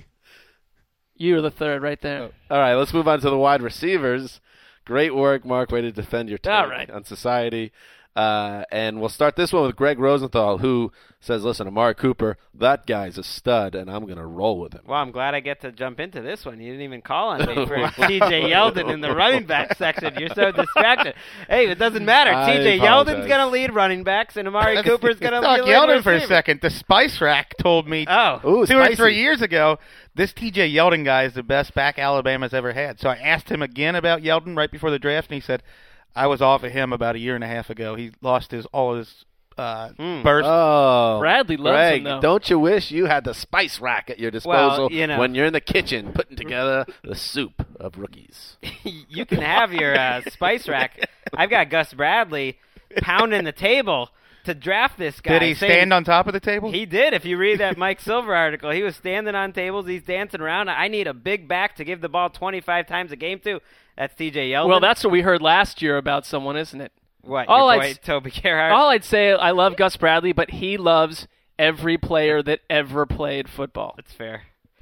You were the third right there. Oh. All right, let's move on to the wide receivers. Great work, Mark. Way to defend your take All right. on society. Uh, and we'll start this one with Greg Rosenthal, who says, listen, Amari Cooper, that guy's a stud, and I'm going to roll with him. Well, I'm glad I get to jump into this one. You didn't even call on me for T J Yeldon in the running back section. You're so distracted. Hey, it doesn't matter. I T J apologize. Yeldon's going to lead running backs, and Amari Cooper's going to Talk lead Yeldon lead for a receiver. second. The Spice Rack told me Oh. Ooh, two or spicy. three years ago, this T J Yeldon guy is the best back Alabama's ever had. So I asked him again about Yeldon right before the draft, and he said, I was off of him about a year and a half ago. He lost his all his uh, Mm. burst. Oh, Bradley loves Greg, him, though. don't you wish you had the spice rack at your disposal you know. when you're in the kitchen putting together the soup of rookies? You can have your uh, spice rack. I've got Gus Bradley pounding the table to draft this guy. Did he saying- stand on top of the table? He did. If you read that Mike Silver article, he was standing on tables. He's dancing around. I need a big back to give the ball twenty-five times a game to. That's T J Yeldon. Well, that's what we heard last year about someone, isn't it? what all your I'd boy s- Toby Gerhart. All I'd say, I love Gus Bradley, but he loves every player that ever played football. That's fair.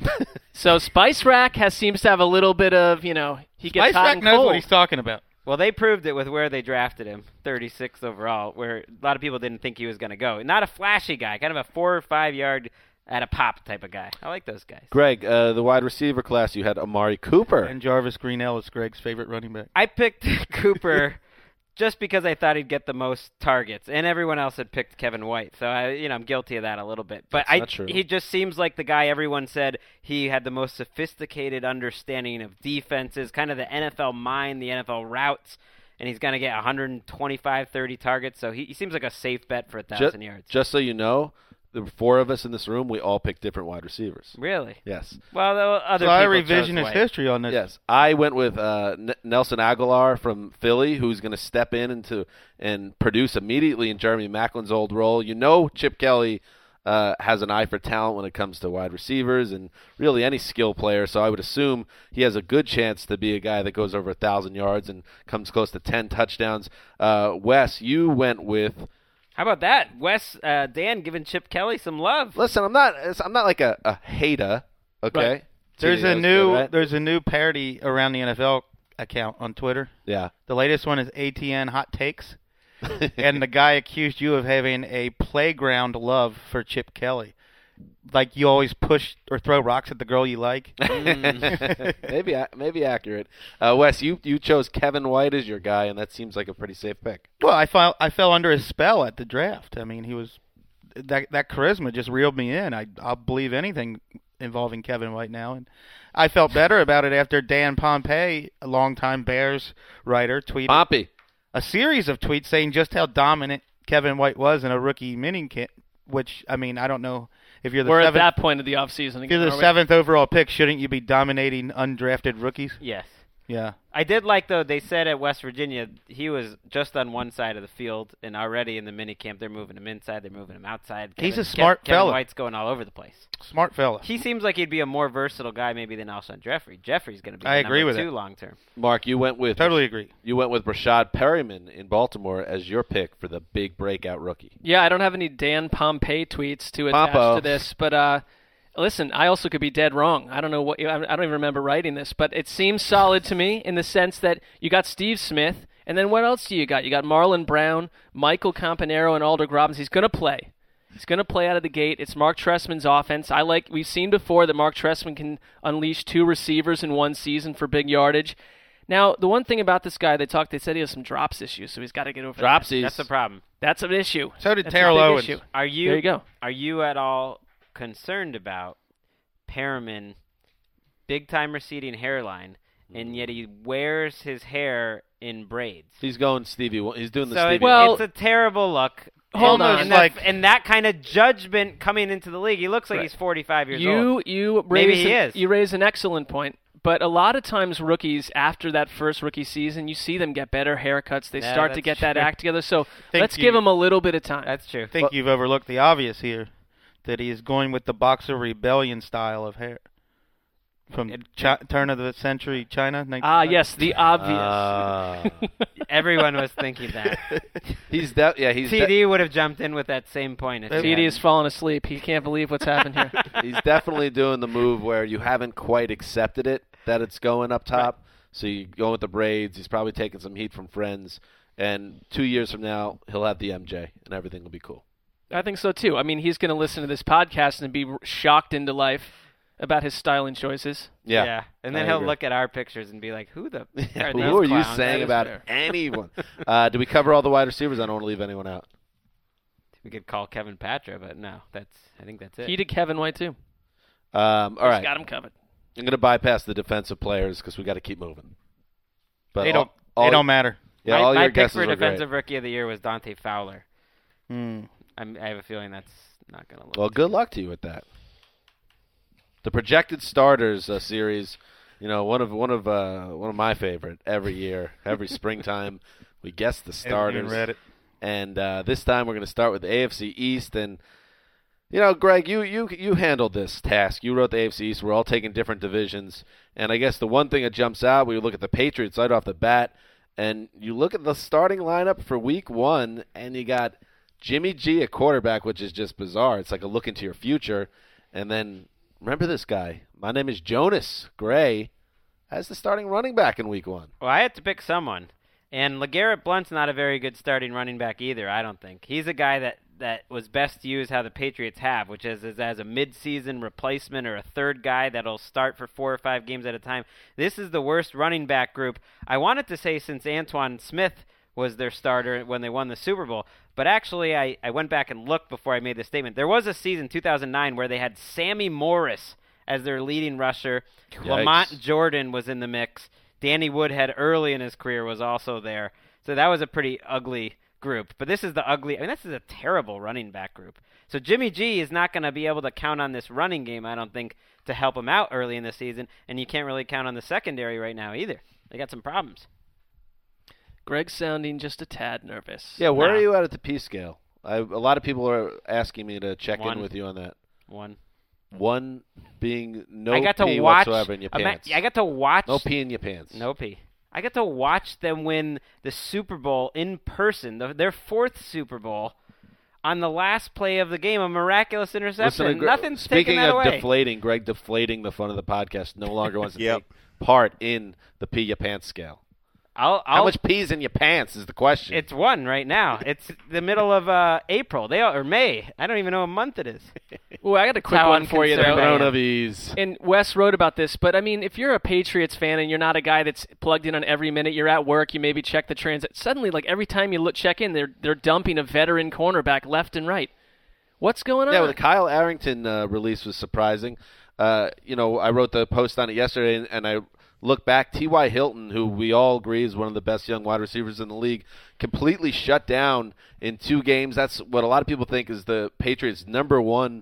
So Spice Rack has seems to have a little bit of, you know, he gets Spice hot Rack and knows cold. what he's talking about. Well, they proved it with where they drafted him, thirty-sixth overall, where a lot of people didn't think he was going to go. Not a flashy guy, kind of a four or five yard at a pop type of guy. I like those guys. Greg, uh, the wide receiver class, you had Amari Cooper. And Jarvis Greenell is Greg's favorite running back. I picked Cooper just because I thought he'd get the most targets, and everyone else had picked Kevin White. So I, you know, I'm guilty of that a little bit. But That's I, not true. he just seems like the guy everyone said he had the most sophisticated understanding of defenses, kind of the N F L mind, the N F L routes, and he's going to get one twenty-five, thirty targets. So he, he seems like a safe bet for a Ju- thousand yards. Just so you know, the four of us in this room, we all picked different wide receivers. Really? Yes. Well, the other So I people chose revisionist White. history on this. Yes, I went with uh, N- Nelson Aguilar from Philly, who's going to step in into and produce immediately in Jeremy Macklin's old role. You know, Chip Kelly uh, has an eye for talent when it comes to wide receivers and really any skill player. So I would assume he has a good chance to be a guy that goes over a thousand yards and comes close to ten touchdowns. Uh, Wes, you went with. How about that? Wes, uh, Dan giving Chip Kelly some love. Listen, I'm not. I'm not like a, a hater. Okay. Right. There's That a was new good, right? there's a new parody around the N F L account on Twitter. Yeah. The latest one is A T N Hot Takes, and the guy accused you of having a playground love for Chip Kelly. Like you always push or throw rocks at the girl you like. maybe maybe accurate. Uh, Wes, you, you chose Kevin White as your guy, and that seems like a pretty safe pick. Well, I fell I fell under his spell at the draft. I mean, he was that that charisma just reeled me in. I I'll believe anything involving Kevin White now, and I felt better about it after Dan Pompei, a longtime Bears writer, tweeted Pompey. a series of tweets saying just how dominant Kevin White was in a rookie minicamp. Which I mean, I don't know if you're the We're seventh, at that point of the offseason if you're again. the are we? seventh overall pick, shouldn't you be dominating undrafted rookies? Yes. Yeah. I did like, though, they said at West Virginia he was just on one side of the field, and already in the minicamp they're moving him inside, they're moving him outside. He's Kevin, a smart Kev, Kevin fella. White's going all over the place. Smart fella. He seems like he'd be a more versatile guy maybe than Alshon Jeffrey. Jeffrey's going to be I the agree number with two it. long term. Mark, you went with Totally agree. You went with Rashad Perryman in Baltimore as your pick for the big breakout rookie. Yeah, I don't have any Dan Pompei tweets to attach Pompo. to this, but uh, listen, I also could be dead wrong. I don't know what I don't even remember writing this, but it seems solid to me in the sense that you got Steve Smith, and then what else do you got? You got Marlon Brown, Michael Campanaro, and Alder Robbins. He's going to play. He's going to play out of the gate. It's Mark Trestman's offense. I like. We've seen before that Mark Trestman can unleash two receivers in one season for big yardage. Now, the one thing about this guy, they talked. They said he has some drops issues, so he's got to get over that. Dropsies. That's the problem. That's an issue. So did That's a Terrell big Owens. issue. Are you, There you go. Are you at all concerned about Perriman, big-time receding hairline, and yet he wears his hair in braids? He's going Stevie. Wo- He's doing the So Stevie. it, Well- it's a terrible look. Hold and, on. and that, Like- and that kind of judgment coming into the league. He looks like Right. he's forty-five years You old. you Maybe raise he an, is. you raise an excellent point, but a lot of times rookies after that first rookie season, you see them get better haircuts. They Yeah, start to that's get that true. act together. So Think let's you- give them a little bit of time. That's true. I think you've overlooked the obvious here, that he is going with the Boxer Rebellion style of hair from It- chi- turn of the century China. Ah, yes, the obvious. Ah. Everyone was thinking that. he's de- yeah. He's T de- D would have jumped in with that same point. If he T D hadn't. is falling asleep. He can't believe what's happened here. he's definitely doing the move where you haven't quite accepted it that it's going up top. So you go with the braids. He's probably taking some heat from friends, and two years from now he'll have the M J, and everything will be cool. I think so too. I mean, he's going to listen to this podcast and be r- shocked into life about his styling choices. Yeah. And then I he'll agree. look at our pictures and be like, "Who the? Yeah, are who these are you clowns?" That saying is about fair. anyone? uh, do we cover all the wide receivers? I don't want to leave anyone out. We could call Kevin Patra, but no, that's. I think that's it. He did Kevin White too. Um, all He's right. got him covered. I'm going to bypass the defensive players because we got to keep moving. But They all- don't. all- they don't matter. Yeah, my all my your pick guesses for were defensive great. rookie of the year was Dante Fowler. Hmm. I'm, I have a feeling that's not going to look. Well, good luck to you with that. The projected starters uh, series, you know, one of one of uh, one of my favorite every year, every springtime. We guess the starters, Read it. and uh, this time we're going to start with the A F C East. And you know, Greg, you you you handled this task. You wrote the A F C East. We're all taking different divisions, and I guess the one thing that jumps out, we look at the Patriots right off the bat, and you look at the starting lineup for Week One, and you got Jimmy G at quarterback, which is just bizarre. It's like a look into your future. And then, remember this guy. My name is Jonas Gray as the starting running back in week one. Well, I had to pick someone. And LeGarrette Blount's not a very good starting running back either, I don't think. He's a guy that, that was best used how the Patriots have, which is, is as a mid-season replacement or a third guy that'll start for four or five games at a time. This is the worst running back group. I wanted to say since Antoine Smith was their starter when they won the Super Bowl. But actually, I, I went back and looked before I made this statement. There was a season, two thousand nine, where they had Sammy Morris as their leading rusher. Yikes. Lamont Jordan was in the mix. Danny Woodhead early in his career was also there. So that was a pretty ugly group. But this is the ugly – I mean, this is a terrible running back group. So Jimmy G is not going to be able to count on this running game, I don't think, to help him out early in the season. And you can't really count on the secondary right now either. They got some problems. Greg's sounding just a tad nervous. Yeah, where Nah. are you at at the P scale? I, a lot of people are asking me to check One. in with you on that. One. One being no I got pee to watch whatsoever in your ima- pants. I got to watch no pee in your pants. No pee. I got to watch them win the Super Bowl in person, the, their fourth Super Bowl, on the last play of the game, a miraculous interception. Listen to Gre- Nothing's Speaking taking that of away. deflating, Greg deflating the fun of the podcast no longer wants to Yep. take part in the pee your pants scale. I'll, I'll, How much pee's in your pants is the question. It's one right now. It's the middle of uh, April. They are, or May. I don't even know what month it is. Well, I got a quick how one for you, unconcerned though. I am. Coronavirus. And Wes wrote about this, but I mean, if you're a Patriots fan and you're not a guy that's plugged in on every minute, you're at work, you maybe check the transit. Suddenly, like every time you look, check in, they're they're dumping a veteran cornerback left and right. What's going on? Yeah, well, the Kyle Arrington uh, release was surprising. Uh, you know, I wrote the post on it yesterday, and, and I look back. T Y. Hilton, who we all agree is one of the best young wide receivers in the league, completely shut down in two games. That's what a lot of people think is the Patriots' number one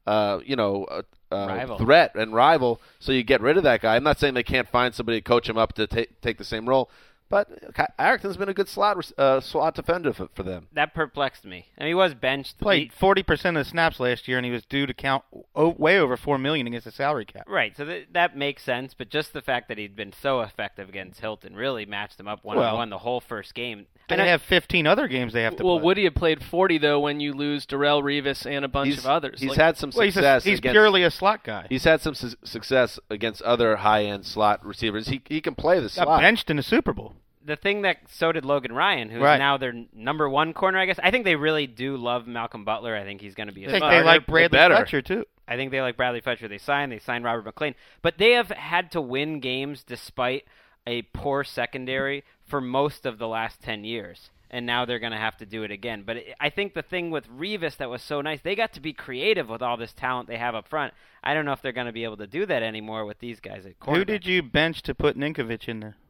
uh, you know, uh, uh, Rival. threat and rival. So you get rid of that guy. I'm not saying they can't find somebody to coach him up to ta- take the same role, but Acton's been a good slot uh, slot defender for, for them. That perplexed me. I mean, he was benched. Played forty percent of the snaps last year, and he was due to count o- way over four million dollars against the salary cap. Right, so th- that makes sense, but just the fact that he'd been so effective against Hilton really matched him up one-on-one Well, the whole first game. They And I- have fifteen other games they have to Well, play. Woody had played forty, though, when you lose Darrell Revis and a bunch He's, of others. he's Like, had some well, he's, a, success. he's against, purely a slot guy. He's had some su- success against other high-end slot receivers. He he can play the Got slot. benched in the Super Bowl. the thing that so did Logan Ryan, who's Right. now their n- number one corner, I guess. I think they really do love Malcolm Butler. I think he's going to be a I think starter. they like Bradley better. Fletcher, too. I think they like Bradley Fletcher. They signed. They signed Robert McClain. But they have had to win games despite a poor secondary for most of the last ten years. And now they're going to have to do it again. But it, I think the thing with Revis that was so nice, they got to be creative with all this talent they have up front. I don't know if they're going to be able to do that anymore with these guys at cornerback. Who did you bench to put Ninkovich in there?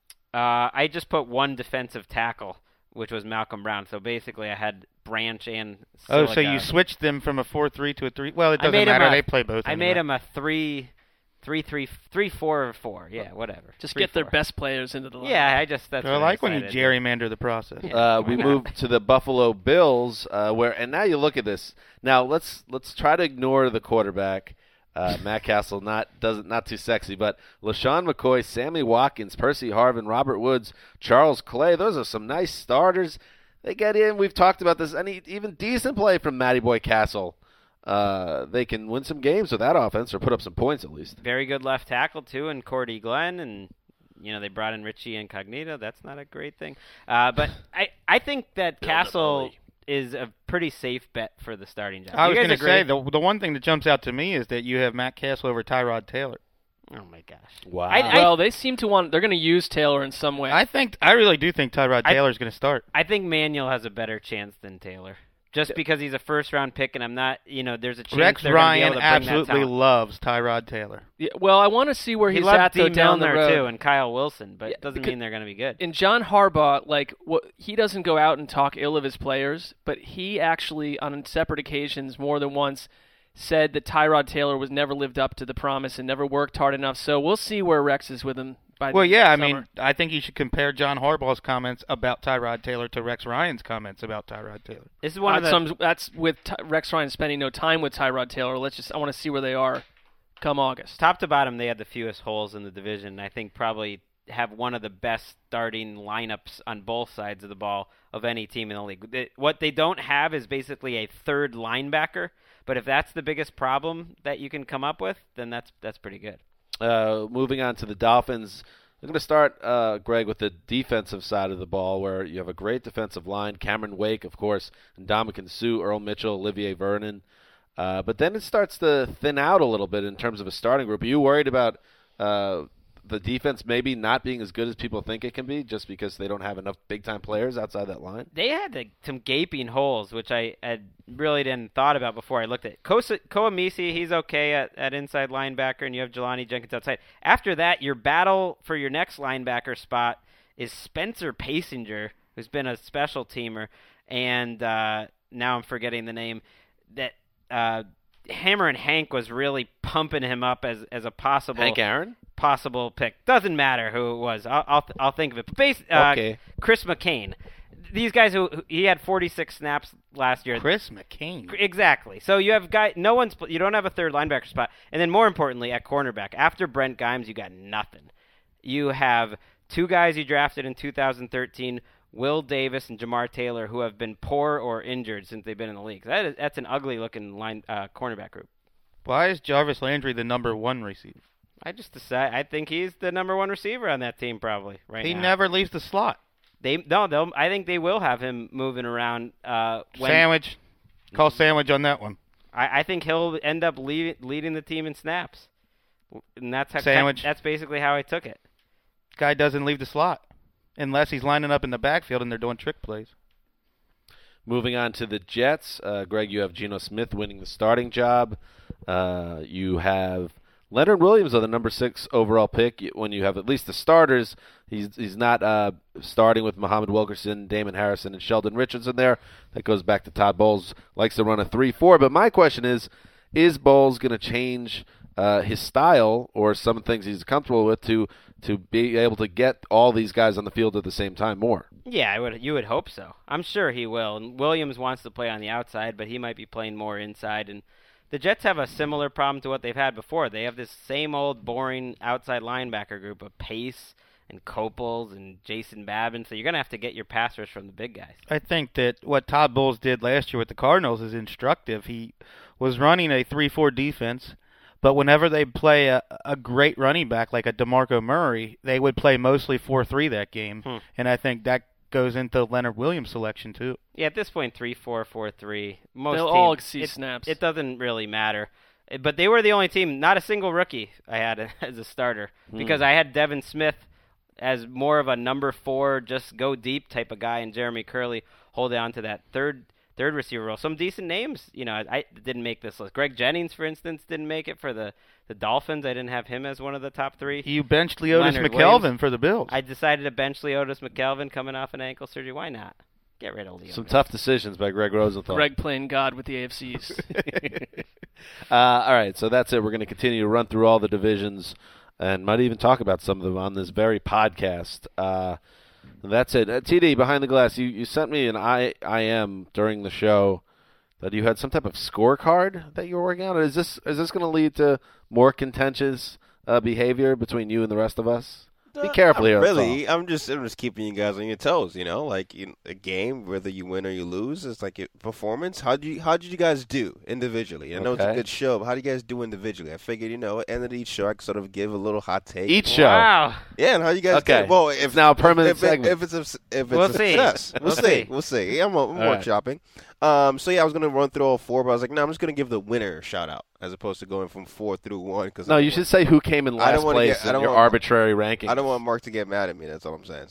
Uh, I just put one defensive tackle, which was Malcolm Brown. So basically I had Branch and Oh, so Siliga. you switched them from a four three to a three. Well, it I doesn't made him matter. a- They play both. I anyway. made him a three, three, three, three, four, or four. Yeah, whatever. Just Three, get their four. best players into the line. Yeah, I just that's. I what like when you decided. gerrymander the process. Uh, we move to the Buffalo Bills, uh, where and now you look at this. Now let's let's try to ignore the quarterback, uh, Matt Castle. Not doesn't not too sexy, but LaShawn McCoy, Sammy Watkins, Percy Harvin, Robert Woods, Charles Clay. Those are some nice starters. They get in. We've talked about this. Any even decent play from Matty Boy Castle. Uh, they can win some games with that offense, or put up some points at least. Very good left tackle too, and Cordy Glenn, and you know they brought in Richie Incognito. That's not a great thing, uh, but I I think that Build a Castle bully. is a pretty safe bet for the starting job. I You was guys going to agree? say the the one thing that jumps out to me is that you have Matt Castle over Tyrod Taylor. Oh my gosh. Wow. I- I- Well, they seem to want. They're going to use Taylor in some way. I think I really do think Tyrod I- Taylor's going to start. I think Manuel has a better chance than Taylor, just because he's a first round pick, and I'm not. You know, there's a chance Rex they're gonna be Ryan able to bring that absolutely talent. loves Tyrod Taylor. Yeah, well, I want to see where He he's loves at though Dean down the Milner road. too, and Kyle Wilson, but Yeah, it doesn't because- mean they're going to be good. And John Harbaugh, like, what, he doesn't go out and talk ill of his players, but he actually, on separate occasions, more than once, said that Tyrod Taylor was never lived up to the promise and never worked hard enough. So we'll see where Rex is with him by Well, the yeah, I summer. mean, I think you should compare John Harbaugh's comments about Tyrod Taylor to Rex Ryan's comments about Tyrod Taylor. This is one of that's, the. some- that's with Ty- Rex Ryan spending no time with Tyrod Taylor. Let's just, I want to see where they are come August. Top to bottom, they had the fewest holes in the division. I think probably have one of the best starting lineups on both sides of the ball of any team in the league. They- What they don't have is basically a third linebacker. But if that's the biggest problem that you can come up with, then that's that's pretty good. Uh, moving on to the Dolphins. I'm going to start, uh, Greg, with the defensive side of the ball, where you have a great defensive line. Cameron Wake, of course, Ndamukong Suh, Earl Mitchell, Olivier Vernon. Uh, but then it starts to thin out a little bit in terms of a starting group. Are you worried about uh, the defense maybe not being as good as people think it can be, just because they don't have enough big-time players outside that line? They had like, some gaping holes, which I had really didn't thought about before I looked at it. Kosa- Koamisi, he's okay at, at inside linebacker, and you have Jelani Jenkins outside. After that, your battle for your next linebacker spot is Spencer Pasinger, who's been a special teamer, and uh, now I'm forgetting the name, that uh, Hammer and Hank was really pumping him up as, as a possible Hank Aaron? possible pick. Doesn't matter who it was. I'll I'll, I'll think of it. But base, uh, Okay. Chris McCain. These guys who who- he had forty-six snaps last year. Chris McCain. Exactly. So you have guy. No one's. You don't have a third linebacker spot, and then more importantly, at cornerback, after Brent Gimes, you got nothing. You have two guys you drafted in two thousand thirteen, Will Davis and Jamar Taylor, who have been poor or injured since they've been in the league. That is, that's an ugly-looking line uh, cornerback group. Why is Jarvis Landry the number one receiver? I just decide. I think he's the number one receiver on that team, probably right He now. never leaves the slot. They no. They'll. I think they will have him moving around. Uh, when, Sandwich. Call sandwich on that one. I, I think he'll end up lead, leading the team in snaps, and that's how, Sandwich. That's basically how I took it. Guy doesn't leave the slot unless he's lining up in the backfield and they're doing trick plays. Moving on to the Jets, uh, Greg, you have Geno Smith winning the starting job. Uh, you have Leonard Williams, though, the number six overall pick. When you have at least the starters, he's he's not uh, starting with Muhammad Wilkerson, Damon Harrison, and Sheldon Richardson there. That goes back to Todd Bowles likes to run a three four. But my question is, is Bowles going to change uh, his style or some things he's comfortable with to to be able to get all these guys on the field at the same time more? Yeah, I would. You would hope so. I'm sure he will. And Williams wants to play on the outside, but he might be playing more inside. And the Jets have a similar problem to what they've had before. They have this same old boring outside linebacker group of Pace and Copels and Jason Babin. So you're going to have to get your passers from the big guys. I think that what Todd Bowles did last year with the Cardinals is instructive. He was running a three four defense, but whenever they play a, a great running back like a DeMarco Murray, they would play mostly four three that game. Hmm. And I think that goes into Leonard Williams' selection too. Yeah, at this point, three four, four three. Most They'll teams, all see it, snaps. It doesn't really matter. Uh, But they were the only team, not a single rookie I had as a starter, because I had Devin Smith as more of a number four, just go deep type of guy, and Jeremy Curley hold on to that third third receiver role. Some decent names, you know, I, I didn't make this list. Greg Jennings, for instance, didn't make it for the, the Dolphins. I didn't have him as one of the top three. You benched Leotis Leonard McKelvin Williams. for the Bills. I decided to bench Leotis McKelvin coming off an ankle surgery. Why not? Get rid of Leotis. Some tough decisions by Greg Rosenthal. Greg playing God with the A F C East. uh, all right, so that's it. We're going to continue to run through all the divisions and might even talk about some of them on this very podcast. Uh, that's it. Uh, T D, behind the glass, you, you sent me an I, IM during the show that you had some type of scorecard that you were working on. Is this is this going to lead to more contentious uh, behavior between you and the rest of us? Be careful Not here. Really, I'm just I'm just keeping you guys on your toes. You know, like in a game, whether you win or you lose, it's like a performance. How do you how did you guys do individually? I know it's a Okay. good show, but how do you guys do individually? I figured, you know, at the end of each show, I could sort of give a little hot take. Each show. Wow. Yeah, and how you guys Okay. do? Well, It's if now a permanent if, it- segment. If it's a, if it's We'll a see. success, we'll, We'll see. see. We'll see. Yeah, I'm, I'm All more right. chopping. Um, so yeah, I was gonna run through all four, but I was like, no, I'm just gonna give the winner a shout out as opposed to going from four through one. Cause No, you should say who came in I don't last wanna place get- I in don't your want- arbitrary ranking. I don't want Mark to get mad at me. That's all I'm saying.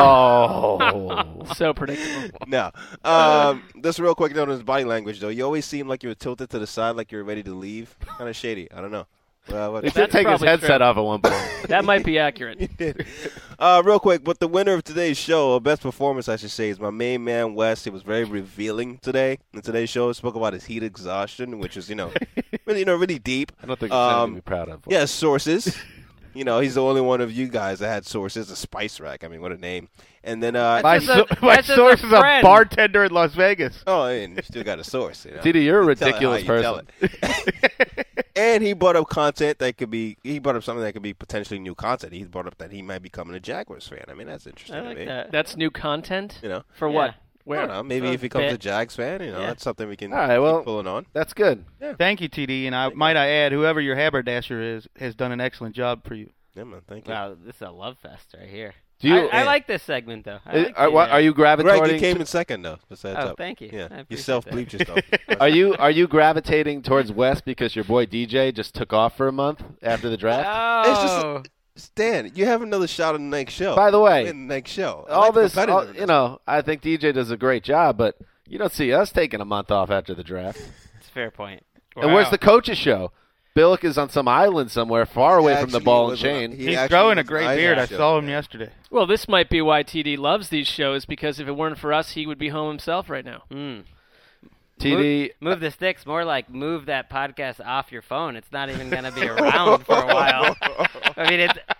Oh. So predictable. No. Um, just real quick note on his body language, though. You always seem like you're tilted to the side, like you're ready to leave. Kind of shady. I don't know. Well, what- He did That's take his probably headset true. off at one point. That might be accurate. He did. Uh, real quick, but the winner of today's show, or best performance, I should say, is my main man, Wes. He was very revealing today. In today's show, he spoke about his heat exhaustion, which is, you know, really, you know, really deep. I don't think it's something Um, to be proud of. He has sources. You know, he's the only one of you guys that had sources. A spice rack. I mean, what a name. And then, uh, My, That's just a- so- my that's just a source is a friend. bartender in Las Vegas. oh, and you still got a source. You know? T D, you're a Tell it how ridiculous you tell person. it. And he brought up content that could be. He brought up something that could be potentially new content. He brought up that he might become a Jaguars fan. I mean, that's interesting I to like me. that. That's new content? You know, For Yeah. what? I Where? don't know. Maybe Uh, if he becomes a bit. Jags fan, you know, Yeah. that's something we can All right, well- keep pulling on. That's good. Thank you, T D. And I might I add, whoever your haberdasher is has done an excellent job for you. Yeah, man. Thank you. Wow, this is a love fest right here. Do you, I, I like this segment, though. I Uh, like are, the, what- uh, are you gravitating? Greg, you came to- in second though. Besides Oh, up. thank you. I Yeah, you appreciate self that. bleeped yourself. Are you are you gravitating towards West because your boy D J just took off for a month after the draft? It's just- Oh, Stan, you have another shot on the next show. By the way, in the next show, I all like the this, all, competitiveness. you know, I think D J does a great job, but you don't see us taking a month off after the draft. it's a fair point. And where's the coach's show? Billick is on some island somewhere far away from the Actually, ball it and was chain. a- he He's actually growing a was great an beard. I Isaac saw show. him yesterday. Well, this might be why T D loves these shows, because if it weren't for us, he would be home himself right now. Mm. T D, Move, move the sticks. More like move that podcast off your phone. It's not even going to be around for a while. I mean, it's.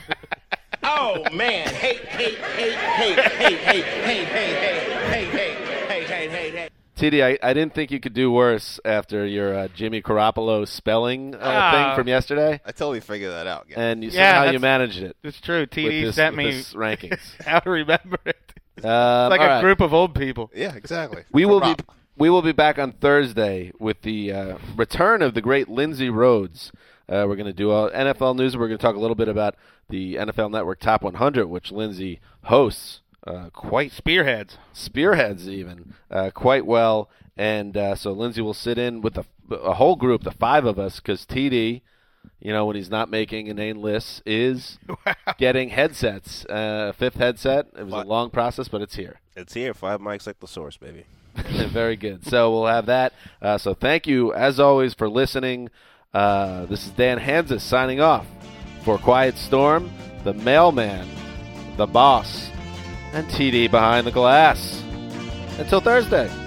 Oh man! Hey, hey, hey, hey, hey, hey, hey, hey, hey, hey, hey, hey, hey, hey, hey. T D, I, I didn't think you could do worse after your uh, Jimmy Garoppolo spelling uh, Ah. thing from yesterday, I totally figured that out. guys. and you Yeah, somehow you that's- managed it. It's true. T with D this, sent with me this rankings. how to remember it. Um, Like all a right. group of old people. yeah, exactly. We will be Rob. we will be back on Thursday with the uh, return of the great Lindsey Rhodes. Uh, we're going to do uh, N F L news. We're going to talk a little bit about the N F L Network Top one hundred, which Lindsey hosts uh, quite Spearheads. spearheads even uh, quite well. And uh, so Lindsey will sit in with a, a whole group, the five of us, because T D, you know, when he's not making inane lists, is getting headsets. Uh, fifth headset. It was What? a long process, but it's here. It's here. Five mics like the source, baby. Very good. So we'll have that. Uh, so thank you, as always, for listening. Uh, this is Dan Hansis signing off for Quiet Storm, the mailman, the boss, and T D behind the glass. Until Thursday.